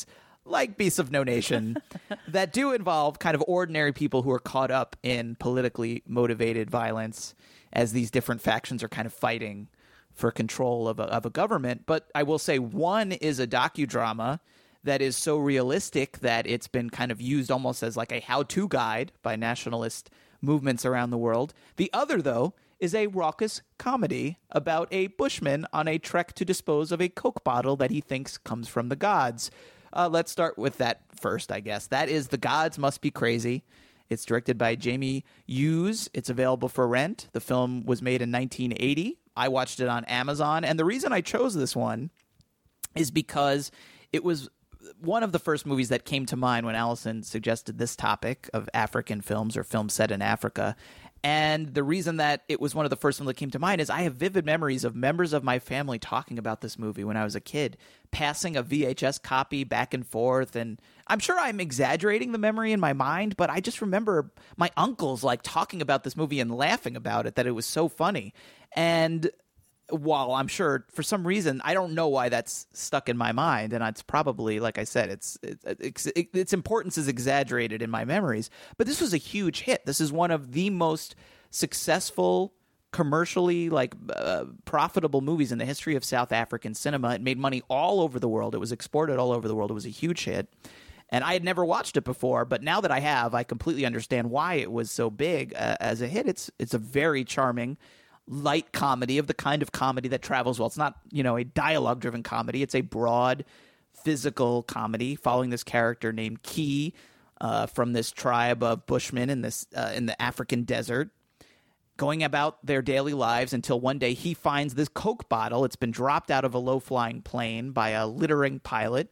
like Beasts of No Nation, that do involve kind of ordinary people who are caught up in politically motivated violence as these different factions are kind of fighting for control of a, of a government. But I will say one is a docudrama that is so realistic that it's been kind of used almost as like a how-to guide by nationalist movements around the world. The other, though, is a raucous comedy about a bushman on a trek to dispose of a Coke bottle that he thinks comes from the gods. Uh, let's start with that first, I guess. That is The Gods Must Be Crazy. It's directed by Jamie Hughes. It's available for rent. The film was made in nineteen eighty. I watched it on Amazon. And the reason I chose this one is because it was one of the first movies that came to mind when Allison suggested this topic of African films or films set in Africa. And the reason that it was one of the first ones that came to mind is I have vivid memories of members of my family talking about this movie when I was a kid, passing a V H S copy back and forth. And I'm sure I'm exaggerating the memory in my mind, but I just remember my uncles like talking about this movie and laughing about it, that it was so funny. And while I'm sure for some reason, I don't know why that's stuck in my mind, and it's probably, like I said, it's, it's it, its importance is exaggerated in my memories. But this was a huge hit. This is one of the most successful, commercially like uh, profitable movies in the history of South African cinema. It made money all over the world. It was exported all over the world. It was a huge hit. And I had never watched it before, but now that I have, I completely understand why it was so big uh, as a hit. It's it's a very charming, light comedy of the kind of comedy that travels well. It's not, you know, a dialogue-driven comedy. It's a broad, physical comedy following this character named Key uh, from this tribe of Bushmen in this uh, in the African desert, going about their daily lives until one day he finds this Coke bottle. It's been dropped out of a low-flying plane by a littering pilot,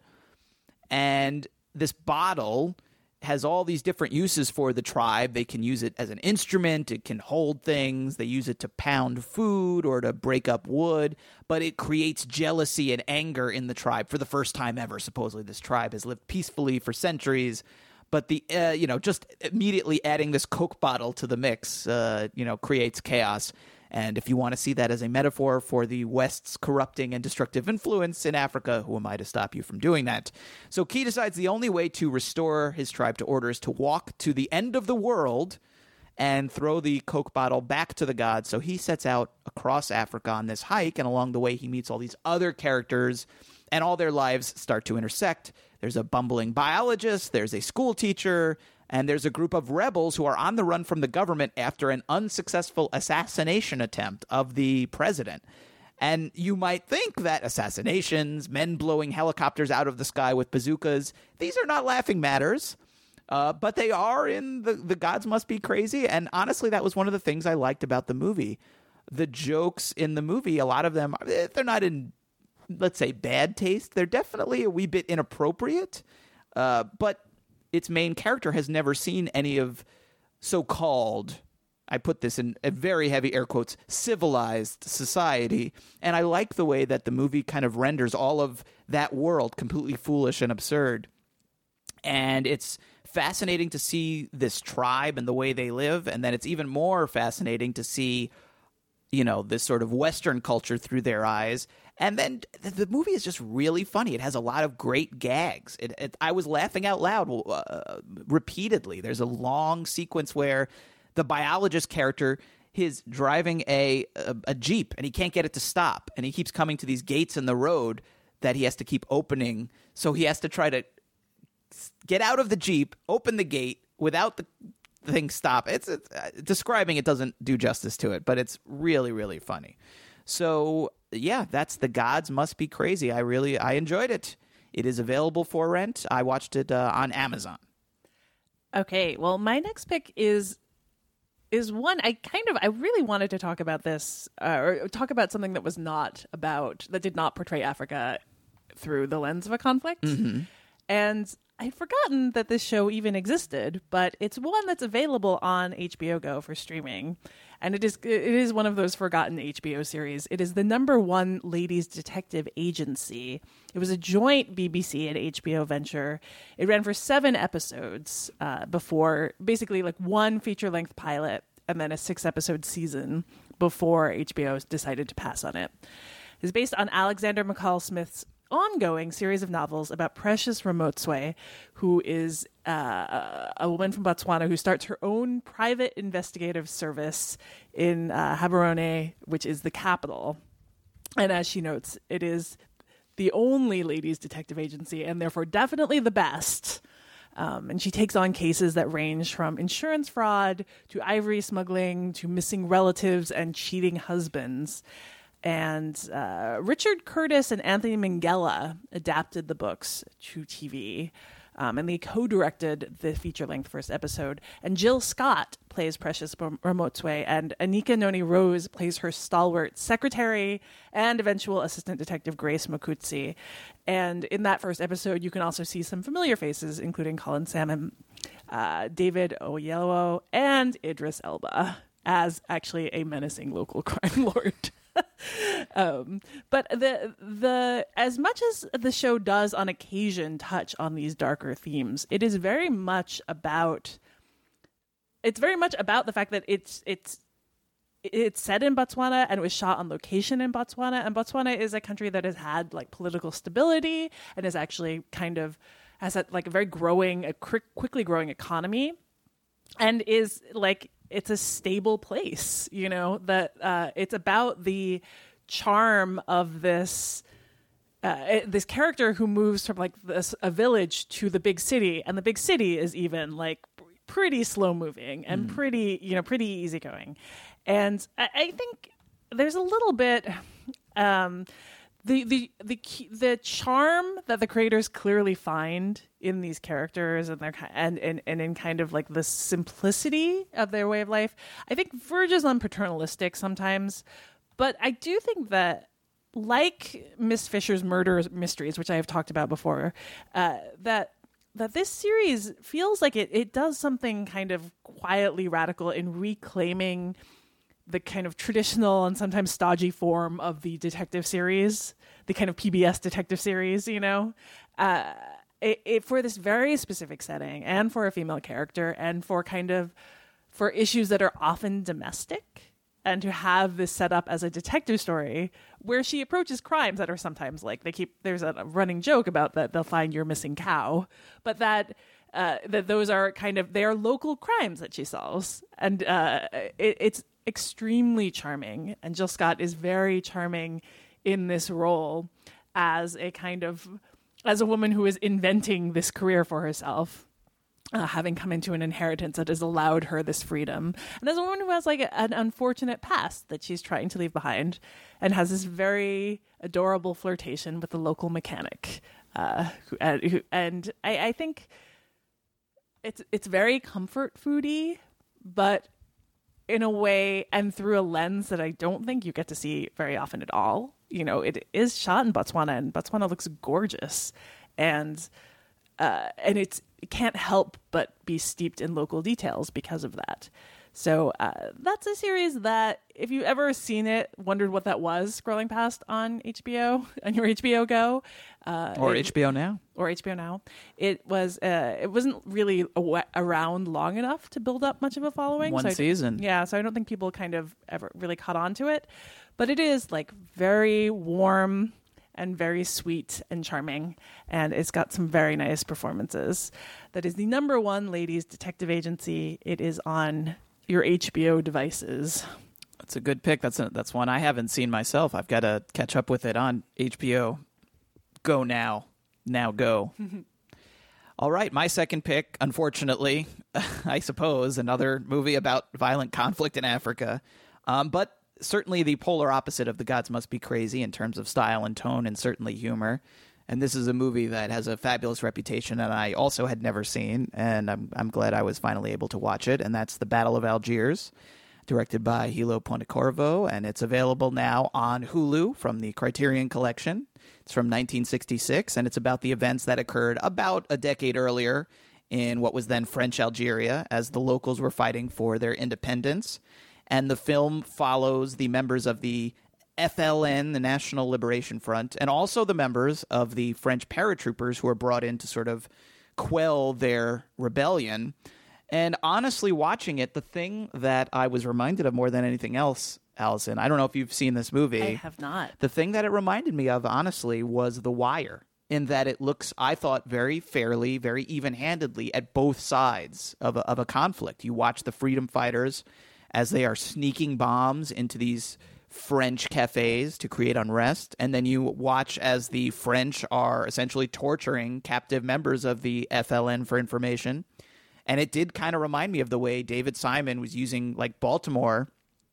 and this bottle has all these different uses for the tribe. They can use it as an instrument. It can hold things. They use it to pound food or to break up wood. But it creates jealousy and anger in the tribe for the first time ever. Supposedly this tribe has lived peacefully for centuries. But the uh, you know, just immediately adding this Coke bottle to the mix, uh, you know, creates chaos. And if you want to see that as a metaphor for the West's corrupting and destructive influence in Africa, who am I to stop you from doing that? So Key decides the only way to restore his tribe to order is to walk to the end of the world and throw the Coke bottle back to the gods. So he sets out across Africa on this hike, and along the way he meets all these other characters, and all their lives start to intersect. There's a bumbling biologist, there's a school teacher, and there's a group of rebels who are on the run from the government after an unsuccessful assassination attempt of the president. And you might think that assassinations, men blowing helicopters out of the sky with bazookas, these are not laughing matters, uh, but they are in the, the Gods Must Be Crazy. And honestly, that was one of the things I liked about the movie. The jokes in the movie, a lot of them, they're not in, let's say, bad taste. They're definitely a wee bit inappropriate, uh, but its main character has never seen any of so-called, I put this in a very heavy air quotes, civilized society. And I like the way that the movie kind of renders all of that world completely foolish and absurd. And it's fascinating to see this tribe and the way they live. And then it's even more fascinating to see, you know, this sort of Western culture through their eyes. And then the movie is just really funny. It has a lot of great gags. It, it, I was laughing out loud uh, repeatedly. There's a long sequence where the biologist character is driving a, a a Jeep, and he can't get it to stop. And he keeps coming to these gates in the road that he has to keep opening. So he has to try to get out of the Jeep, open the gate without the thing stop. It's, it's uh, describing it doesn't do justice to it, but it's really, really funny. So yeah, that's The Gods Must Be Crazy. I really, I enjoyed it. It is available for rent. I watched it uh, on Amazon. Okay, well, my next pick is is one I kind of, I really wanted to talk about this, uh, or talk about something that was not about, that did not portray Africa through the lens of a conflict. Mm-hmm. And I'd forgotten that this show even existed, but it's one that's available on H B O Go for streaming. And it is it is one of those forgotten H B O series. It is the number one ladies detective agency. It was a joint B B C and H B O venture. It ran for seven episodes uh, before, basically like one feature-length pilot and then a six-episode season before H B O decided to pass on it. It's based on Alexander McCall Smith's ongoing series of novels about Precious Ramotswe, who is uh, a woman from Botswana who starts her own private investigative service in uh, Gaborone, which is the capital. And as she notes, it is the only ladies' detective agency and therefore definitely the best. Um, and she takes on cases that range from insurance fraud to ivory smuggling to missing relatives and cheating husbands. And uh, Richard Curtis and Anthony Minghella adapted the books to T V. Um, and they co-directed the feature-length first episode. And Jill Scott plays Precious Ramotswe, and Anika Noni Rose plays her stalwart secretary and eventual assistant detective Grace Mokutsi. And in that first episode, you can also see some familiar faces, including Colin Salmon, uh, David Oyelowo, and Idris Elba, as actually a menacing local crime lord. um, but the the as much as the show does on occasion touch on these darker themes, it is very much about it's very much about the fact that it's it's it's set in Botswana and was shot on location in Botswana, and Botswana is a country that has had like political stability and is actually kind of has had like a very growing a quick, quickly growing economy, and is like it's a stable place, you know, that uh, it's about the charm of this uh, it, this character who moves from like this a village to the big city, and the big city is even like pretty slow moving and mm. pretty, you know, pretty easygoing. And I, I think there's a little bit um, the the the the charm that the creators clearly find in these characters and their and, and and in kind of like the simplicity of their way of life, I think verges on paternalistic sometimes. But I do think that, like Miss Fisher's murder mysteries, which I have talked about before, uh, that that this series feels like it it does something kind of quietly radical in reclaiming the kind of traditional and sometimes stodgy form of the detective series, the kind of P B S detective series, you know, uh, it, it, for this very specific setting and for a female character and for kind of for issues that are often domestic, and to have this set up as a detective story where she approaches crimes that are sometimes like they keep there's a running joke about that they'll find your missing cow, but that uh, that those are kind of they are local crimes that she solves, and uh, it, it's extremely charming. And Jill Scott is very charming in this role as a kind of as a woman who is inventing this career for herself, uh, having come into an inheritance that has allowed her this freedom, and as a woman who has like a, an unfortunate past that she's trying to leave behind, and has this very adorable flirtation with the local mechanic, uh, who, uh, who, and I, I think it's it's very comfort foody, but in a way and through a lens that I don't think you get to see very often at all. You know, it is shot in Botswana, and Botswana looks gorgeous, and uh, and it's, it can't help but be steeped in local details because of that. So uh, that's a series that, if you've ever seen it, wondered what that was scrolling past on H B O, on your H B O Go. Uh, or it, H B O Now. Or H B O Now. It, was, uh, it wasn't really a, around long enough to build up much of a following. One so season. I, yeah, so I don't think people kind of ever really caught on to it. But it is like very warm and very sweet and charming, and it's got some very nice performances. That is the number one ladies detective agency. It is on your H B O devices. That's a good pick. That's a, that's one I haven't seen myself. I've got to catch up with it on H B O. Go now. Now go. All right, my second pick, unfortunately, I suppose, another movie about violent conflict in Africa. Um, but certainly the polar opposite of The Gods Must Be Crazy in terms of style and tone, and certainly humor. And this is a movie that has a fabulous reputation, and I also had never seen, and I'm I'm glad I was finally able to watch it. And that's The Battle of Algiers, directed by Hilo Pontecorvo, and it's available now on Hulu from the Criterion Collection. It's from nineteen sixty-six, and it's about the events that occurred about a decade earlier in what was then French Algeria, as the locals were fighting for their independence. And the film follows the members of the F L N, the National Liberation Front, and also the members of the French paratroopers who were brought in to sort of quell their rebellion. And honestly, watching it, the thing that I was reminded of more than anything else Allison. I don't know if you've seen this movie. I have not. The thing that it reminded me of, honestly, was The Wire, in that it looks, I thought, very fairly, very even-handedly at both sides of a, of a conflict. You watch the freedom fighters as they are sneaking bombs into these French cafes to create unrest, and then you watch as the French are essentially torturing captive members of the F L N for information. And it did kind of remind me of the way David Simon was using, like, Baltimore,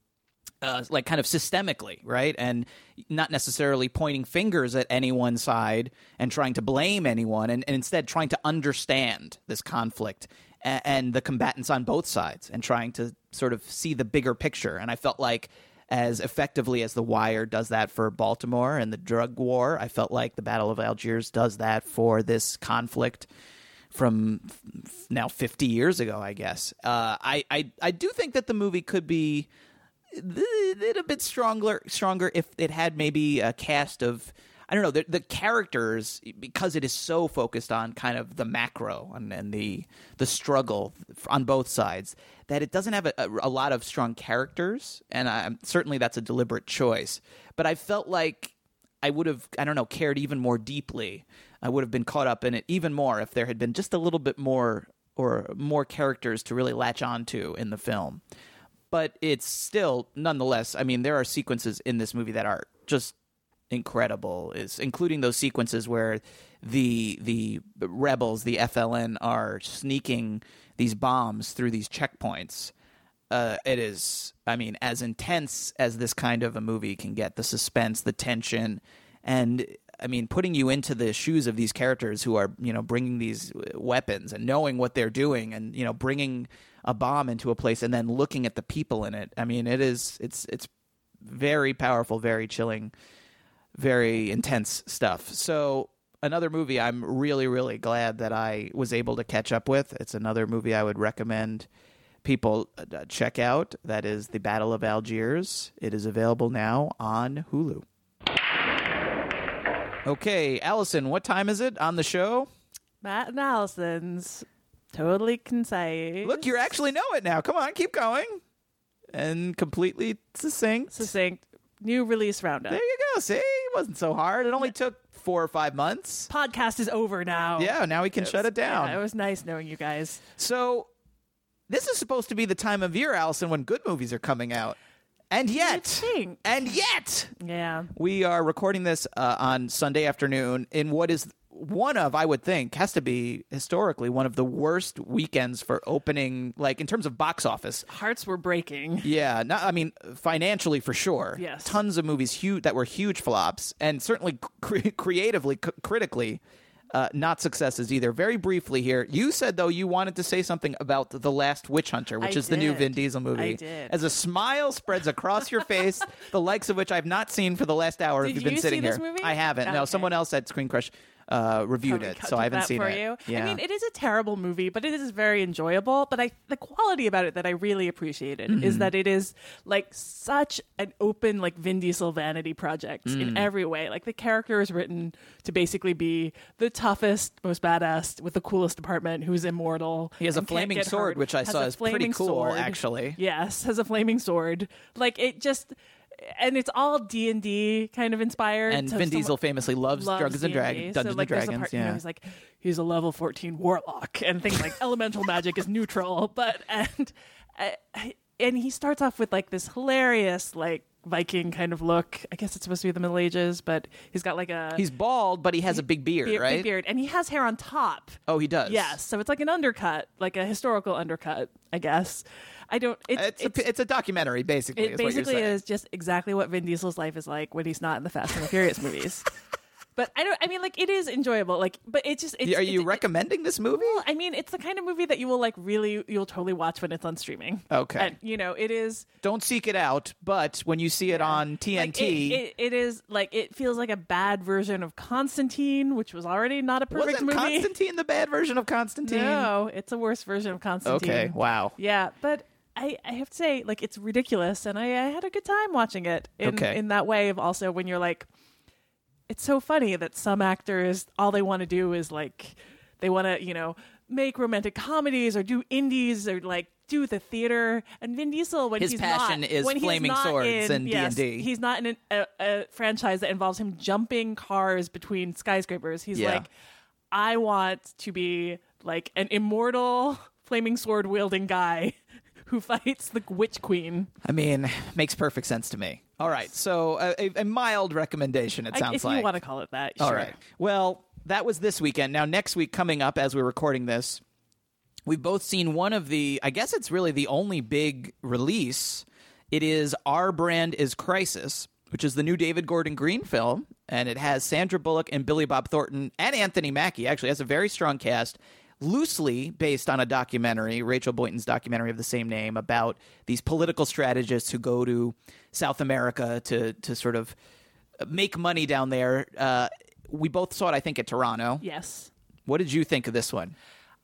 uh, like, kind of systemically, right? And not necessarily pointing fingers at any one side and trying to blame anyone, and, and instead trying to understand this conflict and, and the combatants on both sides and trying to sort of see the bigger picture. And I felt like as effectively as The Wire does that for Baltimore and the drug war, I felt like the Battle of Algiers does that for this conflict from f- now fifty years ago, I guess. Uh, I, I I do think that the movie could be a little bit stronger, stronger if it had maybe a cast of, I don't know, the, the characters, because it is so focused on kind of the macro and, and the the struggle on both sides, that it doesn't have a, a lot of strong characters, and I, certainly that's a deliberate choice. But I felt like I would have, I don't know, cared even more deeply. I would have been caught up in it even more if there had been just a little bit more or more characters to really latch onto in the film. But it's still, nonetheless, I mean, there are sequences in this movie that are just incredible, is including those sequences where the the rebels, the F L N, are sneaking these bombs through these checkpoints. Uh, it is, I mean, as intense as this kind of a movie can get. The suspense, the tension, and I mean, putting you into the shoes of these characters who are, you know, bringing these weapons and knowing what they're doing, and, you know, bringing a bomb into a place and then looking at the people in it. I mean, it is, it's, it's very powerful, very chilling, very intense stuff. So another movie I'm really, really glad that I was able to catch up with. It's another movie I would recommend people uh, check out. That is The Battle of Algiers. It is available now on Hulu. Okay, Allison, what time is it on the show? Matt and Allison's Totally Concise. Look, you actually know it now. Come on, keep going. And completely succinct. Succinct. New release roundup. There you go. See, it wasn't so hard. It only took four or five months. Podcast is over now. Yeah, now we can it shut was, it down. Yeah, it was nice knowing you guys. So, this is supposed to be the time of year, Allison, when good movies are coming out. And yet, and yet, yeah, we are recording this uh, on Sunday afternoon in what is one of, I would think, has to be historically one of the worst weekends for opening, like in terms of box office. Hearts were breaking. Yeah, not, I mean, financially for sure. Yes. Tons of movies huge, that were huge flops, and certainly cre- creatively, c- critically, uh, not successes either. Very briefly here, you said, though, you wanted to say something about The Last Witch Hunter, which I is the new did. Vin Diesel movie. I did. As a smile spreads across your face, the likes of which I've not seen for the last hour Did if you've been you sitting see here. this movie? I haven't. No, Okay. someone else at Screen Crush uh, reviewed Probably it, cut so I haven't that seen for it. You. Yeah. I mean, it is a terrible movie, but it is very enjoyable. But I, the quality about it that I really appreciated Mm-hmm. is that it is like such an open, like Vin Diesel vanity project Mm. in every way. Like the character is written to basically be the toughest, most badass with the coolest apartment, who's immortal. He has a and can't flaming get sword, hurt. which I Has saw a is pretty flaming cool, sword. actually. Yes, has a flaming sword. Like it just. And it's all D and D kind of inspired. And So Vin someone- Diesel famously loves, loves Dragons and D and D. Dragons, So, Dungeons like, and there's a Dragons. part, you know, Yeah. he's like, he's a level fourteen warlock and things like elemental magic is neutral. But, and, uh, and he starts off with like this hilarious, like, Viking kind of look. I guess it's supposed to be the Middle Ages, but he's got like a... He's bald, but he has a big beard, beard, right? Big beard. And he has hair on top. Oh, he does? Yes. So it's like an undercut, like a historical undercut, I guess. I don't... It's, It's, it's, a, it's a documentary, basically. it is what you're basically saying. is just exactly what Vin Diesel's life is like when he's not in the Fast and the Furious movies. But I don't. I mean, like it is enjoyable. Like, but it just. It's, Are you it's, recommending this movie? Well, I mean, it's the kind of movie that you will like really, you'll totally watch when it's on streaming. Okay. And you know, it is. Don't seek it out, but when you see it on T N T, Like, it, it, it is like it feels like a bad version of Constantine, which was already not a perfect wasn't movie. Constantine the bad version of Constantine? No, it's a worse version of Constantine. Okay. Wow. Yeah, but. I, I have to say, like, it's ridiculous, and I, I had a good time watching it in, Okay. in that way of also when you're like, it's so funny that some actors, all they want to do is, like, they want to, you know, make romantic comedies or do indies or, like, do the theater. And Vin Diesel, when His he's passion not, is when he's flaming not swords in, and yes, D and D. He's not in an, a, a franchise that involves him jumping cars between skyscrapers. He's Yeah. like, I want to be like an immortal flaming sword wielding guy who fights the Witch Queen. I mean, makes perfect sense to me. All right, so a, a, a mild recommendation, it I- sounds if like. you want to call it that, All sure. right. Well, that was this weekend. Now, next week coming up as we're recording this, we've both seen one of the, I guess it's really the only big release. It is Our Brand is Crisis, which is the new David Gordon Green film, and it has Sandra Bullock and Billy Bob Thornton and Anthony Mackie. Actually, it has a very strong cast, loosely based on a documentary, Rachel Boynton's documentary of the same name, about these political strategists who go to South America to to sort of make money down there. Uh, we both saw it, I think, at Toronto. Yes. What did you think of this one?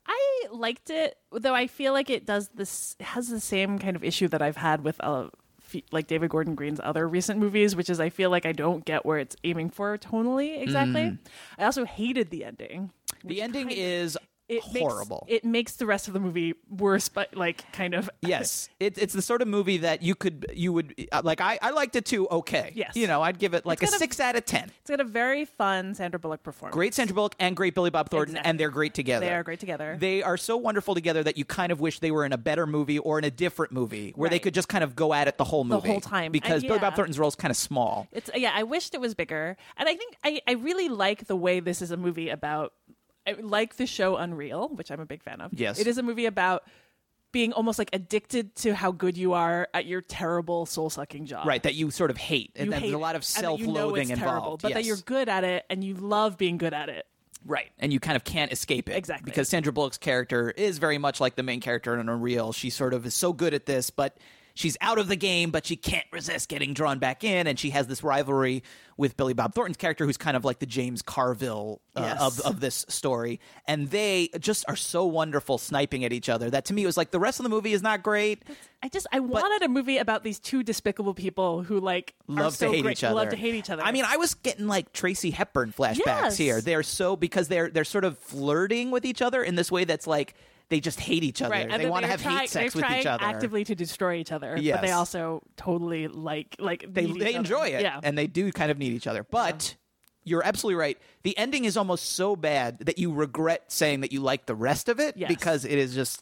I liked it, though I feel like it does this it has the same kind of issue that I've had with uh, f- like David Gordon Green's other recent movies, which is I feel like I don't get where it's aiming for tonally exactly. Mm. I also hated the ending. The ending is It horrible. Makes, it makes the rest of the movie worse, but like kind of. Yes, it, it's the sort of movie that you could, you would uh, like. I, I liked it too. Okay, Yes. you know, I'd give it like a It's got a- six out of ten. It's got a very fun Sandra Bullock performance. Great Sandra Bullock and great Billy Bob Thornton, Exactly. and they're great together. They are great together. They are so wonderful together that you kind of wish they were in a better movie or in a different movie where they Right. could just kind of go at it the whole The movie. whole time. Because And Billy yeah. Bob Thornton's role is kind of small. It's yeah. I wished it was bigger, and I think I, I really like the way this is a movie about. I like the show Unreal, which I'm a big fan of. Yes. It is a movie about being almost like addicted to how good you are at your terrible soul sucking job. Right, that you sort of hate. You and there's hate a lot of it, and that you know self-loathing it's involved. terrible, but that Yes. you're good at it and you love being good at it. Right. And you kind of can't escape it. Exactly. Because Sandra Bullock's character is very much like the main character in Unreal. She sort of is so good at this, but she's out of the game, but she can't resist getting drawn back in. And she has this rivalry with Billy Bob Thornton's character, who's kind of like the James Carville uh, Yes. of, of this story. And they just are so wonderful sniping at each other that to me it was like the rest of the movie is not great. I just I wanted a movie about these two despicable people who like are Love so to hate great, each other. Love to hate each other. I mean, I was getting like Tracy Hepburn flashbacks Yes. here. They're so because they're they're sort of flirting with each other in this way that's like they just hate each other. right. And They then want to they're have trying, hate sex they're with trying each other. actively to destroy each other, Yes. but they also totally like like They need each they other. enjoy it, Yeah. and they do kind of need each other. But you're absolutely right. The ending is almost so bad that you regret saying that you like the rest of it Yes. because it is just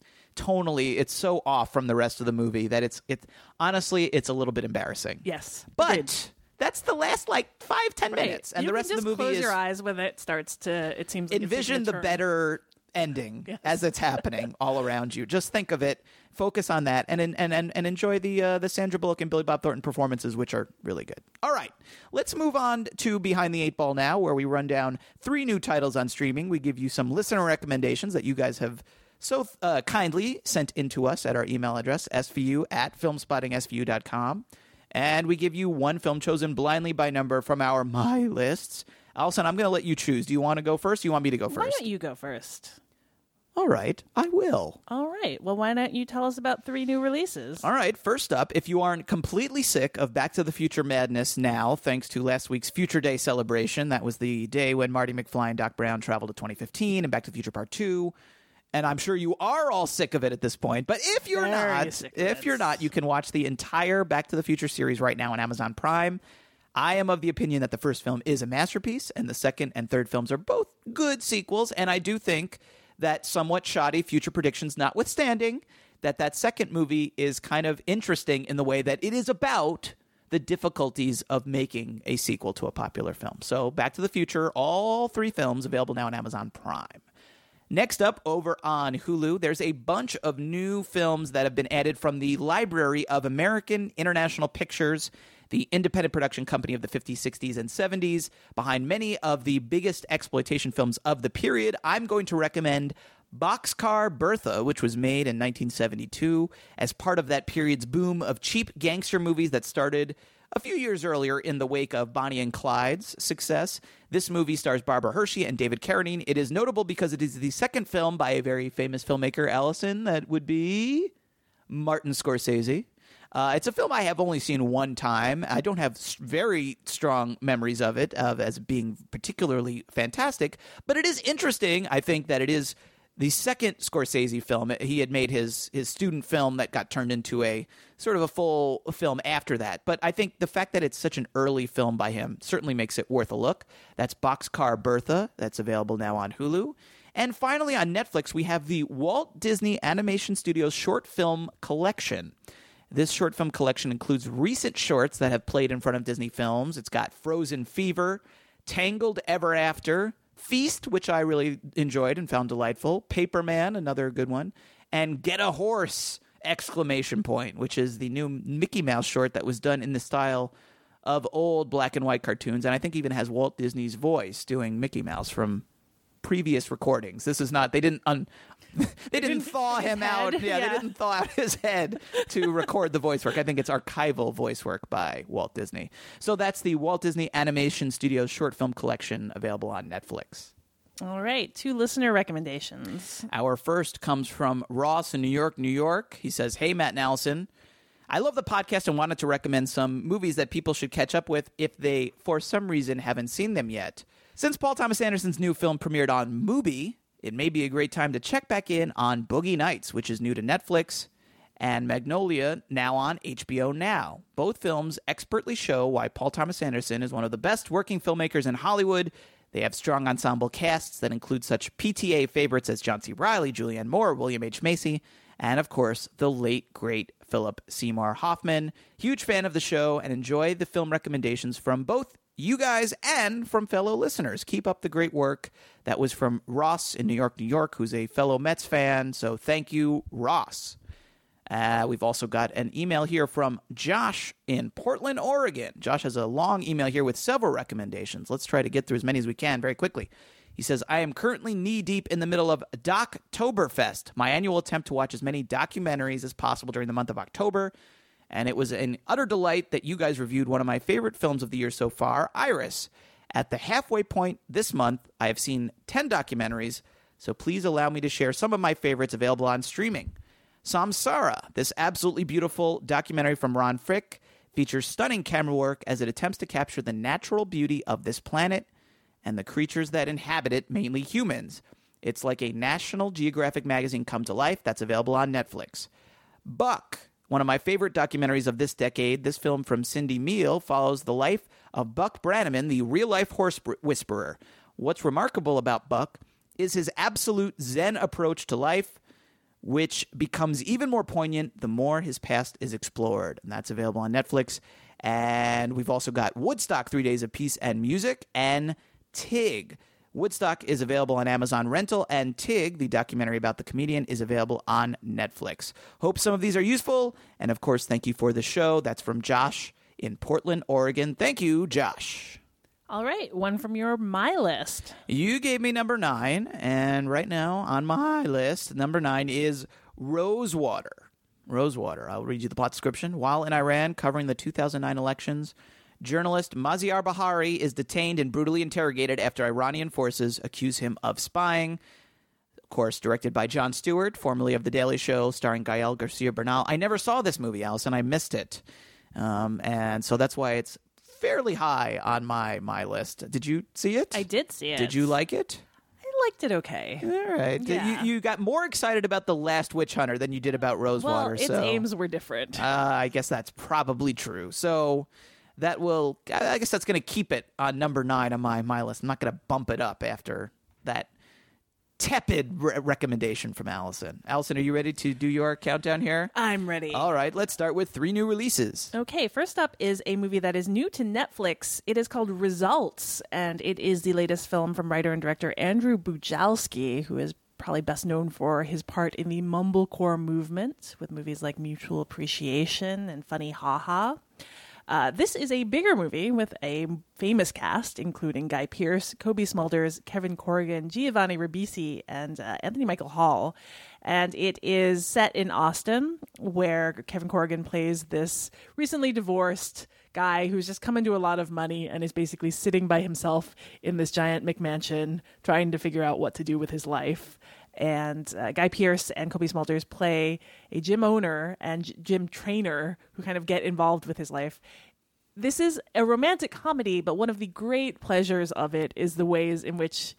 tonally it's so off from the rest of the movie that it's it honestly it's a little bit embarrassing. Yes, but. agreed. That's the last like five ten Right. minutes, and you the rest can of the just movie close is your eyes when it starts to. It seems like it's envision taking the a turn. better ending Yes. as it's happening all around you. Just think of it, focus on that, and and and, and enjoy the uh, the Sandra Bullock and Billy Bob Thornton performances, which are really good. All right, let's move on to Behind the Eight Ball now, where we run down three new titles on streaming. We give you some listener recommendations that you guys have so uh, kindly sent into us at our email address, s v u at filmspotting s v u dot com. And we give you one film chosen blindly by number from our My Lists. Allison, I'm going to let you choose. Do you want to go first? Do you want me to go Why first? don't you go first? All right, I will. All right. Well, why don't you tell us about three new releases? All right, first up, if you aren't completely sick of Back to the Future madness now, thanks to last week's Future Day celebration, that was the day when Marty McFly and Doc Brown traveled to twenty fifteen and Back to the Future Part two. And I'm sure you are all sick of it at this point. But if you're Very not, sick of if it. you're not, you can watch the entire Back to the Future series right now on Amazon Prime. I am of the opinion that the first film is a masterpiece, and the second and third films are both good sequels. And I do think that somewhat shoddy future predictions notwithstanding, that that second movie is kind of interesting in the way that it is about the difficulties of making a sequel to a popular film. So Back to the Future, all three films available now on Amazon Prime. Next up, over on Hulu, there's a bunch of new films that have been added from the Library of American International Pictures, the independent production company of the fifties, sixties, and seventies, behind many of the biggest exploitation films of the period. I'm going to recommend Boxcar Bertha, which was made in nineteen seventy-two as part of that period's boom of cheap gangster movies that started a few years earlier in the wake of Bonnie and Clyde's success. This movie stars Barbara Hershey and David Carradine. It is notable because it is the second film by a very famous filmmaker, Allison, that would be Martin Scorsese. Uh, it's a film I have only seen one time. I don't have s- very strong memories of it of as being particularly fantastic, but it is interesting. I think that it is the second Scorsese film. He had made his his student film that got turned into a sort of a full film after that. But I think the fact that it's such an early film by him certainly makes it worth a look. That's Boxcar Bertha. That's available now on Hulu. And finally on Netflix, we have the Walt Disney Animation Studios Short Film Collection. This short film collection includes recent shorts that have played in front of Disney films. It's got Frozen Fever, Tangled Ever After, Feast, which I really enjoyed and found delightful, Paperman, another good one, and Get a Horse! Exclamation point, which is the new Mickey Mouse short that was done in the style of old black and white cartoons, and I think even has Walt Disney's voice doing Mickey Mouse from previous recordings. This is not, they didn't un, they didn't thaw him out. Yeah, yeah, they didn't thaw out his head to record the voice work. I think it's archival voice work by Walt Disney. So that's the Walt Disney Animation Studios Short Film Collection available on Netflix. All right, two listener recommendations. Our first comes from Ross in New York, New York. He says, "Hey, Matt and Allison. I love the podcast and wanted to recommend some movies that people should catch up with if they, for some reason, haven't seen them yet. Since Paul Thomas Anderson's new film premiered on Mubi, it may be a great time to check back in on Boogie Nights, which is new to Netflix, and Magnolia, now on H B O Now. Both films expertly show why Paul Thomas Anderson is one of the best working filmmakers in Hollywood. They have strong ensemble casts that include such P T A favorites as John C. Reilly, Julianne Moore, William H. Macy, and, of course, the late, great Philip Seymour Hoffman. Huge fan of the show and enjoy the film recommendations from both you guys and from fellow listeners. Keep up the great work." That was from Ross in New York, New York, who's a fellow Mets fan. So thank you, Ross. Uh, we've also got an email here from Josh in Portland, Oregon. Josh has a long email here with several recommendations. Let's try to get through as many as we can very quickly. He says, "I am currently knee-deep in the middle of Doctoberfest, my annual attempt to watch as many documentaries as possible during the month of October. And it was an utter delight that you guys reviewed one of my favorite films of the year so far, Iris. At the halfway point this month, I have seen ten documentaries, so please allow me to share some of my favorites available on streaming. Samsara, this absolutely beautiful documentary from Ron Frick, features stunning camera work as it attempts to capture the natural beauty of this planet and the creatures that inhabit it, mainly humans. It's like a National Geographic magazine come to life. That's available on Netflix. Buck, one of my favorite documentaries of this decade. This film from Cindy Meal follows the life of Buck Brannaman, the real-life horse whisperer. What's remarkable about Buck is his absolute Zen approach to life, which becomes even more poignant the more his past is explored. And that's available on Netflix. And we've also got Woodstock, Three Days of Peace and Music, and Tig. Woodstock is available on Amazon Rental, and Tig, the documentary about the comedian, is available on Netflix. Hope some of these are useful, and of course, thank you for the show. That's from Josh in Portland, Oregon. Thank you, Josh. All right, one from your My List. You gave me number nine, and right now on my list, number nine is Rosewater. Rosewater. I'll read you the plot description. While in Iran covering the two thousand nine elections, journalist Maziar Bahari is detained and brutally interrogated after Iranian forces accuse him of spying. Of course, directed by Jon Stewart, formerly of The Daily Show, starring Gael Garcia Bernal. I never saw this movie, Allison. I missed it. Um, and so that's why it's fairly high on my my list. Did you see it? I did see it. Did you like it? I liked it okay. All right. Yeah. You, you got more excited about The Last Witch Hunter than you did about Rosewater. Well, its so, aims were different. Uh, I guess that's probably true. So that will, I guess that's going to keep it on number nine on my, my list. I'm not going to bump it up after that tepid re- recommendation from Allison. Allison, are you ready to do your countdown here? I'm ready. All right, let's start with three new releases. Okay, first up is a movie that is new to Netflix. It is called Results, and it is the latest film from writer and director Andrew Bujalski, who is probably best known for his part in the mumblecore movement with movies like Mutual Appreciation and Funny Ha Ha. Uh, this is a bigger movie with a famous cast, including Guy Pearce, Kobe Smulders, Kevin Corrigan, Giovanni Ribisi, and uh, Anthony Michael Hall. And it is set in Austin, where Kevin Corrigan plays this recently divorced guy who's just come into a lot of money and is basically sitting by himself in this giant McMansion trying to figure out what to do with his life. And uh, Guy Pearce and Kobe Smulders play a gym owner and g- gym trainer who kind of get involved with his life. This is a romantic comedy, but one of the great pleasures of it is the ways in which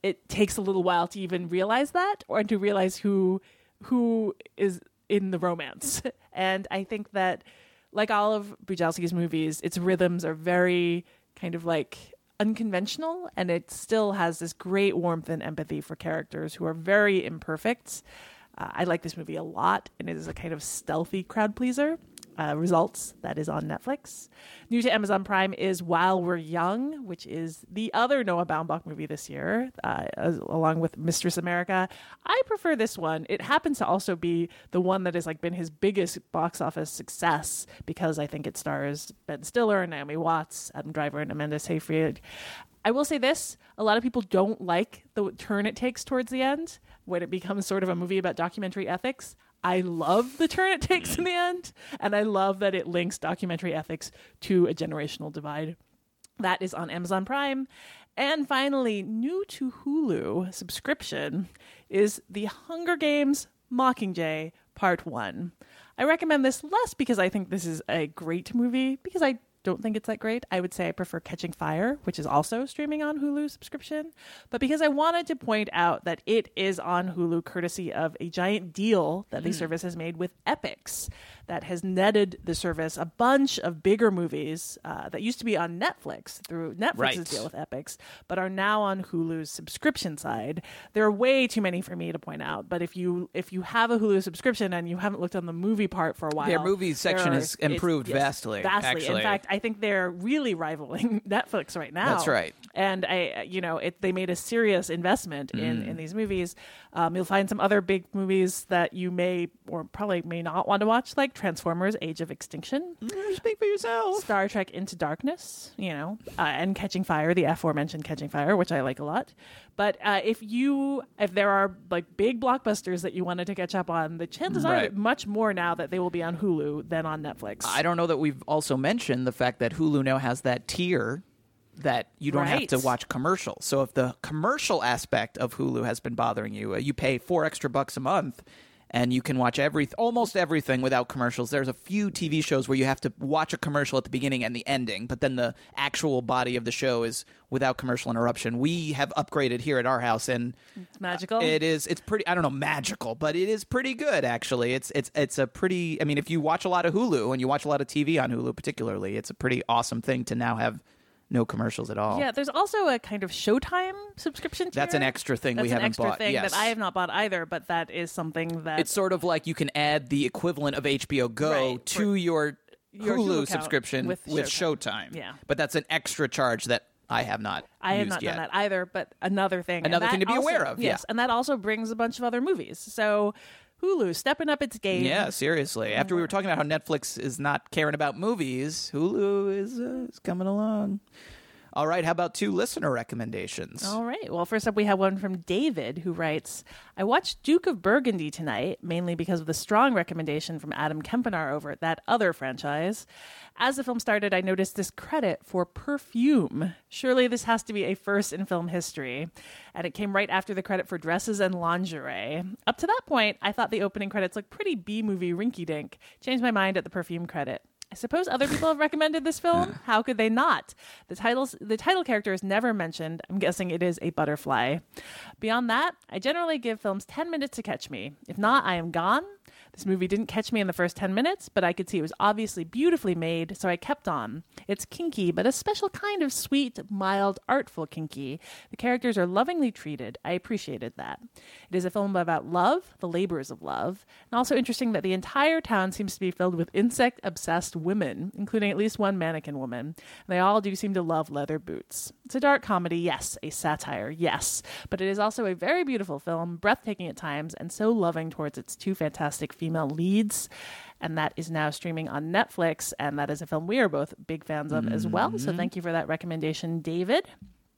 it takes a little while to even realize that, or to realize who who is in the romance. And I think that, like all of Bujalski's movies, its rhythms are very kind of like unconventional, and it still has this great warmth and empathy for characters who are very imperfect. Uh, I like this movie a lot, and it is a kind of stealthy crowd pleaser. Uh, results, that is on Netflix. New to Amazon Prime is While We're Young, which is the other Noah Baumbach movie this year, uh, as, along with Mistress America. I prefer this one. It happens to also be the one that has like been his biggest box office success, because I think it stars Ben Stiller, Naomi Watts, Adam Driver, and Amanda Seyfried. I will say this, a lot of people don't like the turn it takes towards the end, when it becomes sort of a movie about documentary ethics. I love the turn it takes in the end, and I love that it links documentary ethics to a generational divide. That is on Amazon Prime. And finally, new to Hulu subscription is The Hunger Games Mockingjay Part one. I recommend this less because I think this is a great movie, because I don't think it's that great. I would say I prefer Catching Fire, which is also streaming on Hulu subscription. But because I wanted to point out that it is on Hulu courtesy of a giant deal that the Mm. service has made with Epix that has netted the service a bunch of bigger movies uh, that used to be on Netflix through Netflix's Right. deal with Epix, but are now on Hulu's subscription side. There are way too many for me to point out, but if you if you have a Hulu subscription and you haven't looked on the movie part for a while, Their movie there section are- has it's- improved yes, vastly, Vastly. actually. In fact, I think they're really rivaling Netflix right now. That's right. And I, you know, it, they made a serious investment in, Mm. in these movies. Um, you'll find some other big movies that you may or probably may not want to watch, like Transformers: Age of Extinction. Speak for yourself. Star Trek Into Darkness, you know, uh, and Catching Fire, the aforementioned Catching Fire, which I like a lot. But uh, if you, if there are like big blockbusters that you wanted to catch up on, the chances Right. are much more now that they will be on Hulu than on Netflix. I don't know that we've also mentioned the fact that Hulu now has that tier that you don't Right. have to watch commercials. So if the commercial aspect of Hulu has been bothering you, uh, you pay four extra bucks a month and you can watch every almost everything without commercials. There's a few T V shows where you have to watch a commercial at the beginning and the ending, but then the actual body of the show is without commercial interruption. We have upgraded here at our house, and It's magical. it is. It's pretty. I don't know, magical, but it is pretty good actually. It's it's it's a pretty. I mean, if you watch a lot of Hulu and you watch a lot of T V on Hulu, particularly, it's a pretty awesome thing to now have no commercials at all. Yeah, there's also a kind of Showtime subscription tier. That's an extra thing That's we an haven't extra bought. thing Yes. that I have not bought either, but that is something that It's sort of like you can add the equivalent of H B O Go Right, to your, your Hulu Hulu account subscription with with, Showtime. Showtime. Yeah. But that's an extra charge that I have not I have used not yet. done that either, but another thing. And Another that thing to be also- aware of, Yes, yeah. and that also brings a bunch of other movies. So Hulu stepping up its game. Yeah, seriously. After we were talking about how Netflix is not caring about movies, Hulu is, uh, is coming along. All right, how about two listener recommendations? All right. Well, first up, we have one from David, who writes, I watched Duke of Burgundy tonight, mainly because of the strong recommendation from Adam Kempenaar over at That Other franchise. As the film started, I noticed this credit for perfume. Surely this has to be a first in film history. And it came right after the credit for dresses and lingerie. Up to that point, I thought the opening credits looked pretty B-movie rinky-dink. Changed my mind at the perfume credit. I suppose other people have recommended this film. How could they not? The titles, the title character is never mentioned. I'm guessing it is a butterfly. Beyond that, I generally give films ten minutes to catch me. If not, I am gone. This movie didn't catch me in the first ten minutes, but I could see it was obviously beautifully made, so I kept on. It's kinky, but a special kind of sweet, mild, artful kinky. The characters are lovingly treated. I appreciated that. It is a film about love, the labors of love, and also interesting that the entire town seems to be filled with insect-obsessed women, including at least one mannequin woman. And they all do seem to love leather boots. It's a dark comedy, yes. A satire, yes. But it is also a very beautiful film, breathtaking at times, and so loving towards its two fantastic female leads. And that is now streaming on Netflix, and that is a film we are both big fans of as well. So thank you for that recommendation, David.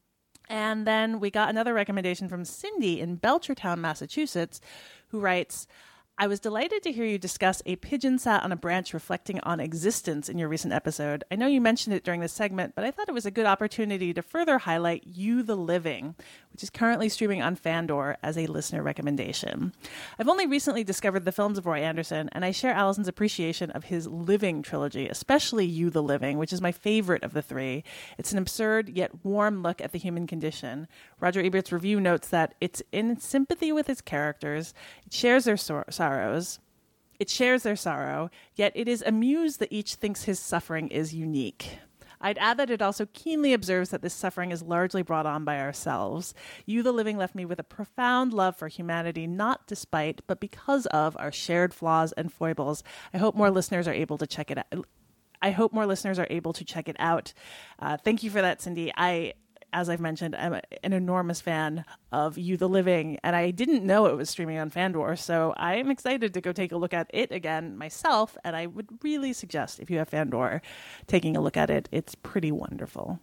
And then we got another recommendation from Cindy in Belchertown, Massachusetts, who writes, I was delighted to hear you discuss A Pigeon Sat on a Branch Reflecting on Existence in your recent episode. I know you mentioned it during this segment, but I thought it was a good opportunity to further highlight You the Living, which is currently streaming on Fandor as a listener recommendation. I've only recently discovered the films of Roy Andersson, and I share Allison's appreciation of his Living trilogy, especially You the Living, which is my favorite of the three. It's an absurd yet warm look at the human condition. Roger Ebert's review notes that it's in sympathy with its characters, it shares their sor- sorrows, it shares their sorrow, yet it is amused that each thinks his suffering is unique. I'd add that it also keenly observes that this suffering is largely brought on by ourselves. You, the Living, left me with a profound love for humanity, not despite, but because of our shared flaws and foibles. I hope more listeners are able to check it out. I hope more listeners are able to check it out. Uh, thank you for that, Cindy. I, as I've mentioned, I'm a, an enormous fan of You, the Living, and I didn't know it was streaming on Fandor, so I'm excited to go take a look at it again myself, and I would really suggest, if you have Fandor, taking a look at it. It's pretty wonderful.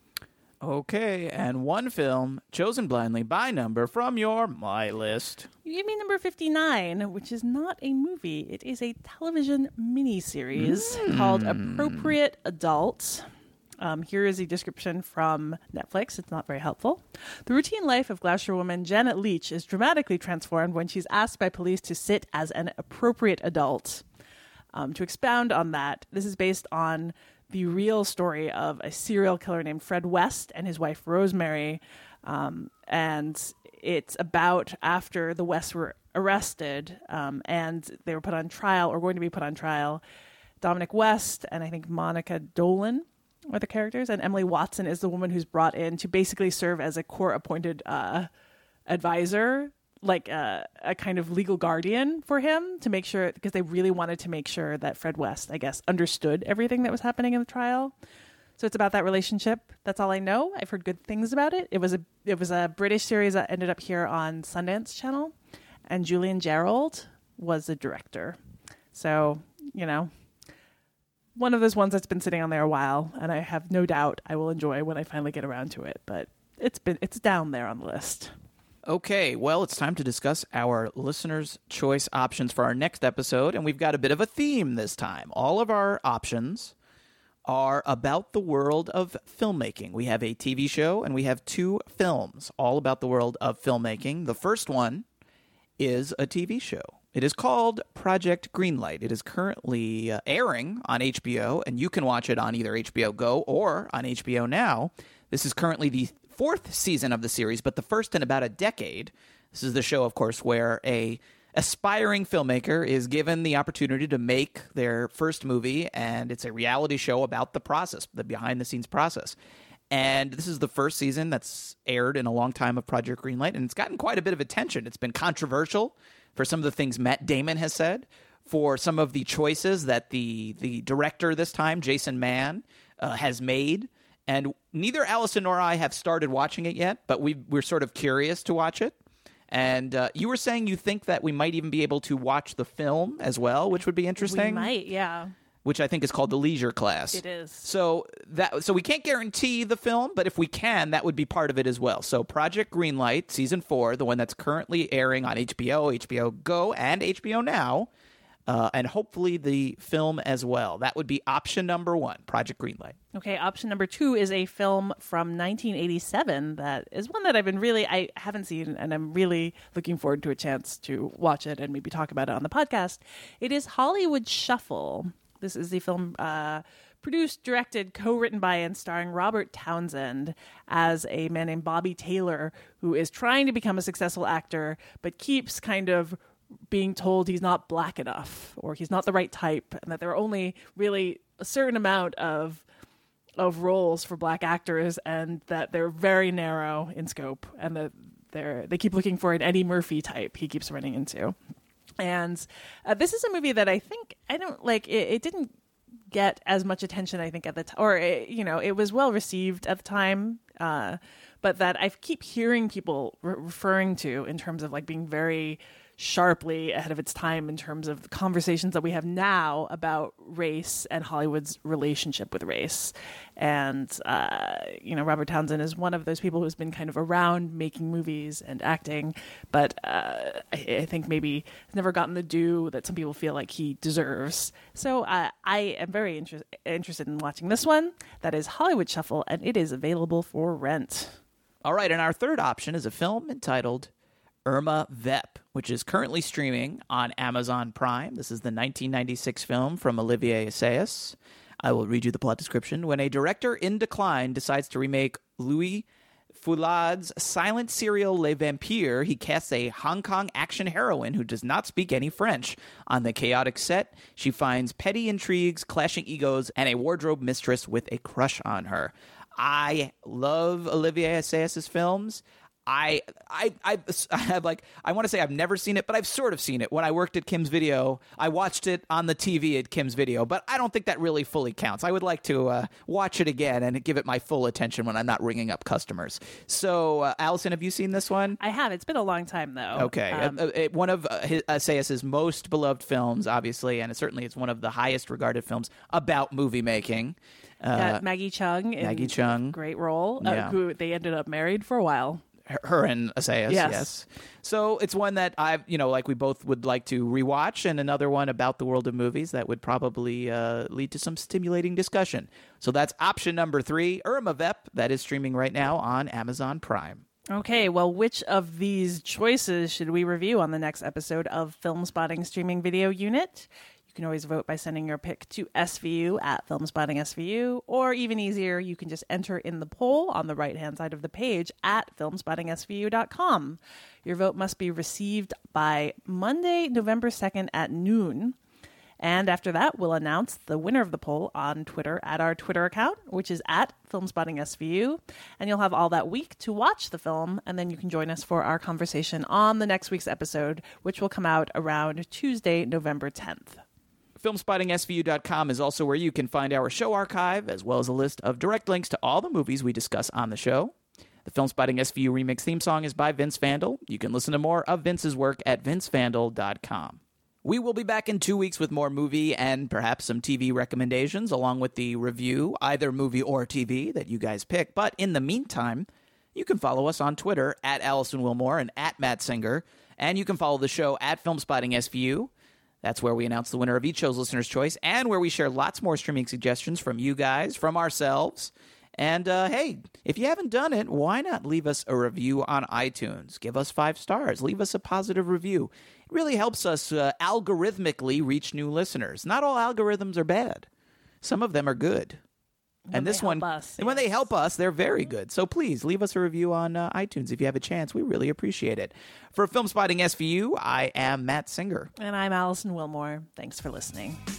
Okay, and one film chosen blindly by number from your My List. You gave me number fifty-nine, which is not a movie. It is a television miniseries mm. called Appropriate Adult. Um, here is a description from Netflix. It's not very helpful. The routine life of Gloucester woman Janet Leach is dramatically transformed when she's asked by police to sit as an appropriate adult. Um, to expound on that, this is based on the real story of a serial killer named Fred West and his wife Rosemary. Um, and it's about after the Wests were arrested um, and they were put on trial or going to be put on trial. Dominic West and I think Monica Dolan are the characters, and Emily Watson is the woman who's brought in to basically serve as a court-appointed uh, advisor, like uh, a kind of legal guardian for him to make sure, because they really wanted to make sure that Fred West, I guess, understood everything that was happening in the trial. So it's about that relationship. That's all I know. I've heard good things about it. It was a it was a British series that ended up here on Sundance Channel, and Julian Gerald was the director. So, you know, one of those ones that's been sitting on there a while, and I have no doubt I will enjoy when I finally get around to it. But it's been it's down there on the list. Okay, well, it's time to discuss our listeners' choice options for our next episode, and we've got a bit of a theme this time. All of our options are about the world of filmmaking. We have a T V show, and we have two films, all about the world of filmmaking. The first one is a T V show. It is called Project Greenlight. It is currently uh, airing on H B O, and you can watch it on either H B O Go or on H B O Now. This is currently the fourth season of the series, but the first in about a decade. This is the show, of course, where a aspiring filmmaker is given the opportunity to make their first movie, and it's a reality show about the process, the behind-the-scenes process. And this is the first season that's aired in a long time of Project Greenlight, and it's gotten quite a bit of attention. It's been controversial for some of the things Matt Damon has said, for some of the choices that the the director this time, Jason Mann, uh, has made. And neither Allison nor I have started watching it yet, but we we're sort of curious to watch it. And uh, you were saying you think that we might even be able to watch the film as well, which would be interesting. We might, yeah. Which I think is called The Leisure Class. It is. So that so we can't guarantee the film, but if we can, that would be part of it as well. So Project Greenlight, Season four, the one that's currently airing on H B O, H B O Go, and H B O Now, uh, and hopefully the film as well. That would be option number one, Project Greenlight. Okay, option number two is a film from nineteen eighty-seven that is one that I've been really, I haven't seen, and I'm really looking forward to a chance to watch it and maybe talk about it on the podcast. It is Hollywood Shuffle. This is the film uh, produced, directed, co-written by and starring Robert Townsend as a man named Bobby Taylor, who is trying to become a successful actor, but keeps kind of being told he's not black enough or he's not the right type, and that there are only really a certain amount of of roles for black actors, and that they're very narrow in scope, and that they're they keep looking for an Eddie Murphy type he keeps running into. And uh, this is a movie that I think I don't like. It, it didn't get as much attention, I think, at the time, or it, you know, it was well received at the time, uh, but that I keep hearing people re- referring to in terms of like being very sharply ahead of its time in terms of the conversations that we have now about race and Hollywood's relationship with race. And, uh, you know, Robert Townsend is one of those people who's been kind of around making movies and acting, but uh, I, I think maybe has never gotten the due that some people feel like he deserves. So uh, I am very inter- interested in watching this one. That is Hollywood Shuffle, and it is available for rent. All right, and our third option is a film entitled Irma Vep, which is currently streaming on Amazon Prime. This is the nineteen ninety-six film from Olivier Assayas. I will read you the plot description. When a director in decline decides to remake Louis Foulad's silent serial Les Vampires, he casts a Hong Kong action heroine who does not speak any French. On the chaotic set, she finds petty intrigues, clashing egos, and a wardrobe mistress with a crush on her. I love Olivier Assayas's films. I, I, I, I have like, I want to say I've never seen it, but I've sort of seen it. When I worked at Kim's Video, I watched it on the T V at Kim's Video, but I don't think that really fully counts. I would like to uh, watch it again and give it my full attention when I'm not ringing up customers. So, uh, Allison, have you seen this one? I have. It's been a long time, though. Okay. Um, uh, uh, one of uh, his, Assayas's most beloved films, obviously, and it certainly it's one of the highest regarded films about movie making. Uh, got Maggie Chung. In Maggie Chung. Great role. Yeah. Uh, who they ended up married for a while. Her and Assayas, yes. yes. So it's one that I've, you know, like we both would like to rewatch, and another one about the world of movies that would probably uh, lead to some stimulating discussion. So that's option number three, Irma Vep, that is streaming right now on Amazon Prime. Okay, well, which of these choices should we review on the next episode of Film Spotting Streaming Video Unit? You can always vote by sending your pick to S V U at Filmspotting S V U, or even easier, you can just enter in the poll on the right-hand side of the page at filmspotting S V U dot com. Your vote must be received by Monday, November second at noon. And after that, we'll announce the winner of the poll on Twitter at our Twitter account, which is at Filmspotting S V U. And you'll have all that week to watch the film, and then you can join us for our conversation on the next week's episode, which will come out around Tuesday, November tenth. Filmspotting S V U dot com is also where you can find our show archive, as well as a list of direct links to all the movies we discuss on the show. The Filmspotting S V U remix theme song is by Vince Vandal. You can listen to more of Vince's work at vince vandal dot com. We will be back in two weeks with more movie and perhaps some T V recommendations, along with the review, either movie or T V, that you guys pick. But in the meantime, you can follow us on Twitter at Allison Wilmore and at Matt Singer. And you can follow the show at Filmspotting S V U. That's where we announce the winner of each show's listener's choice, and where we share lots more streaming suggestions from you guys, from ourselves. And, uh, hey, if you haven't done it, why not leave us a review on iTunes? Give us five stars. Leave us a positive review. It really helps us uh, algorithmically reach new listeners. Not all algorithms are bad. Some of them are good. When and this one, us, and when they help us, they're very good. So please leave us a review on uh, iTunes if you have a chance. We really appreciate it. For Filmspotting S V U, I am Matt Singer. And I'm Allison Wilmore. Thanks for listening.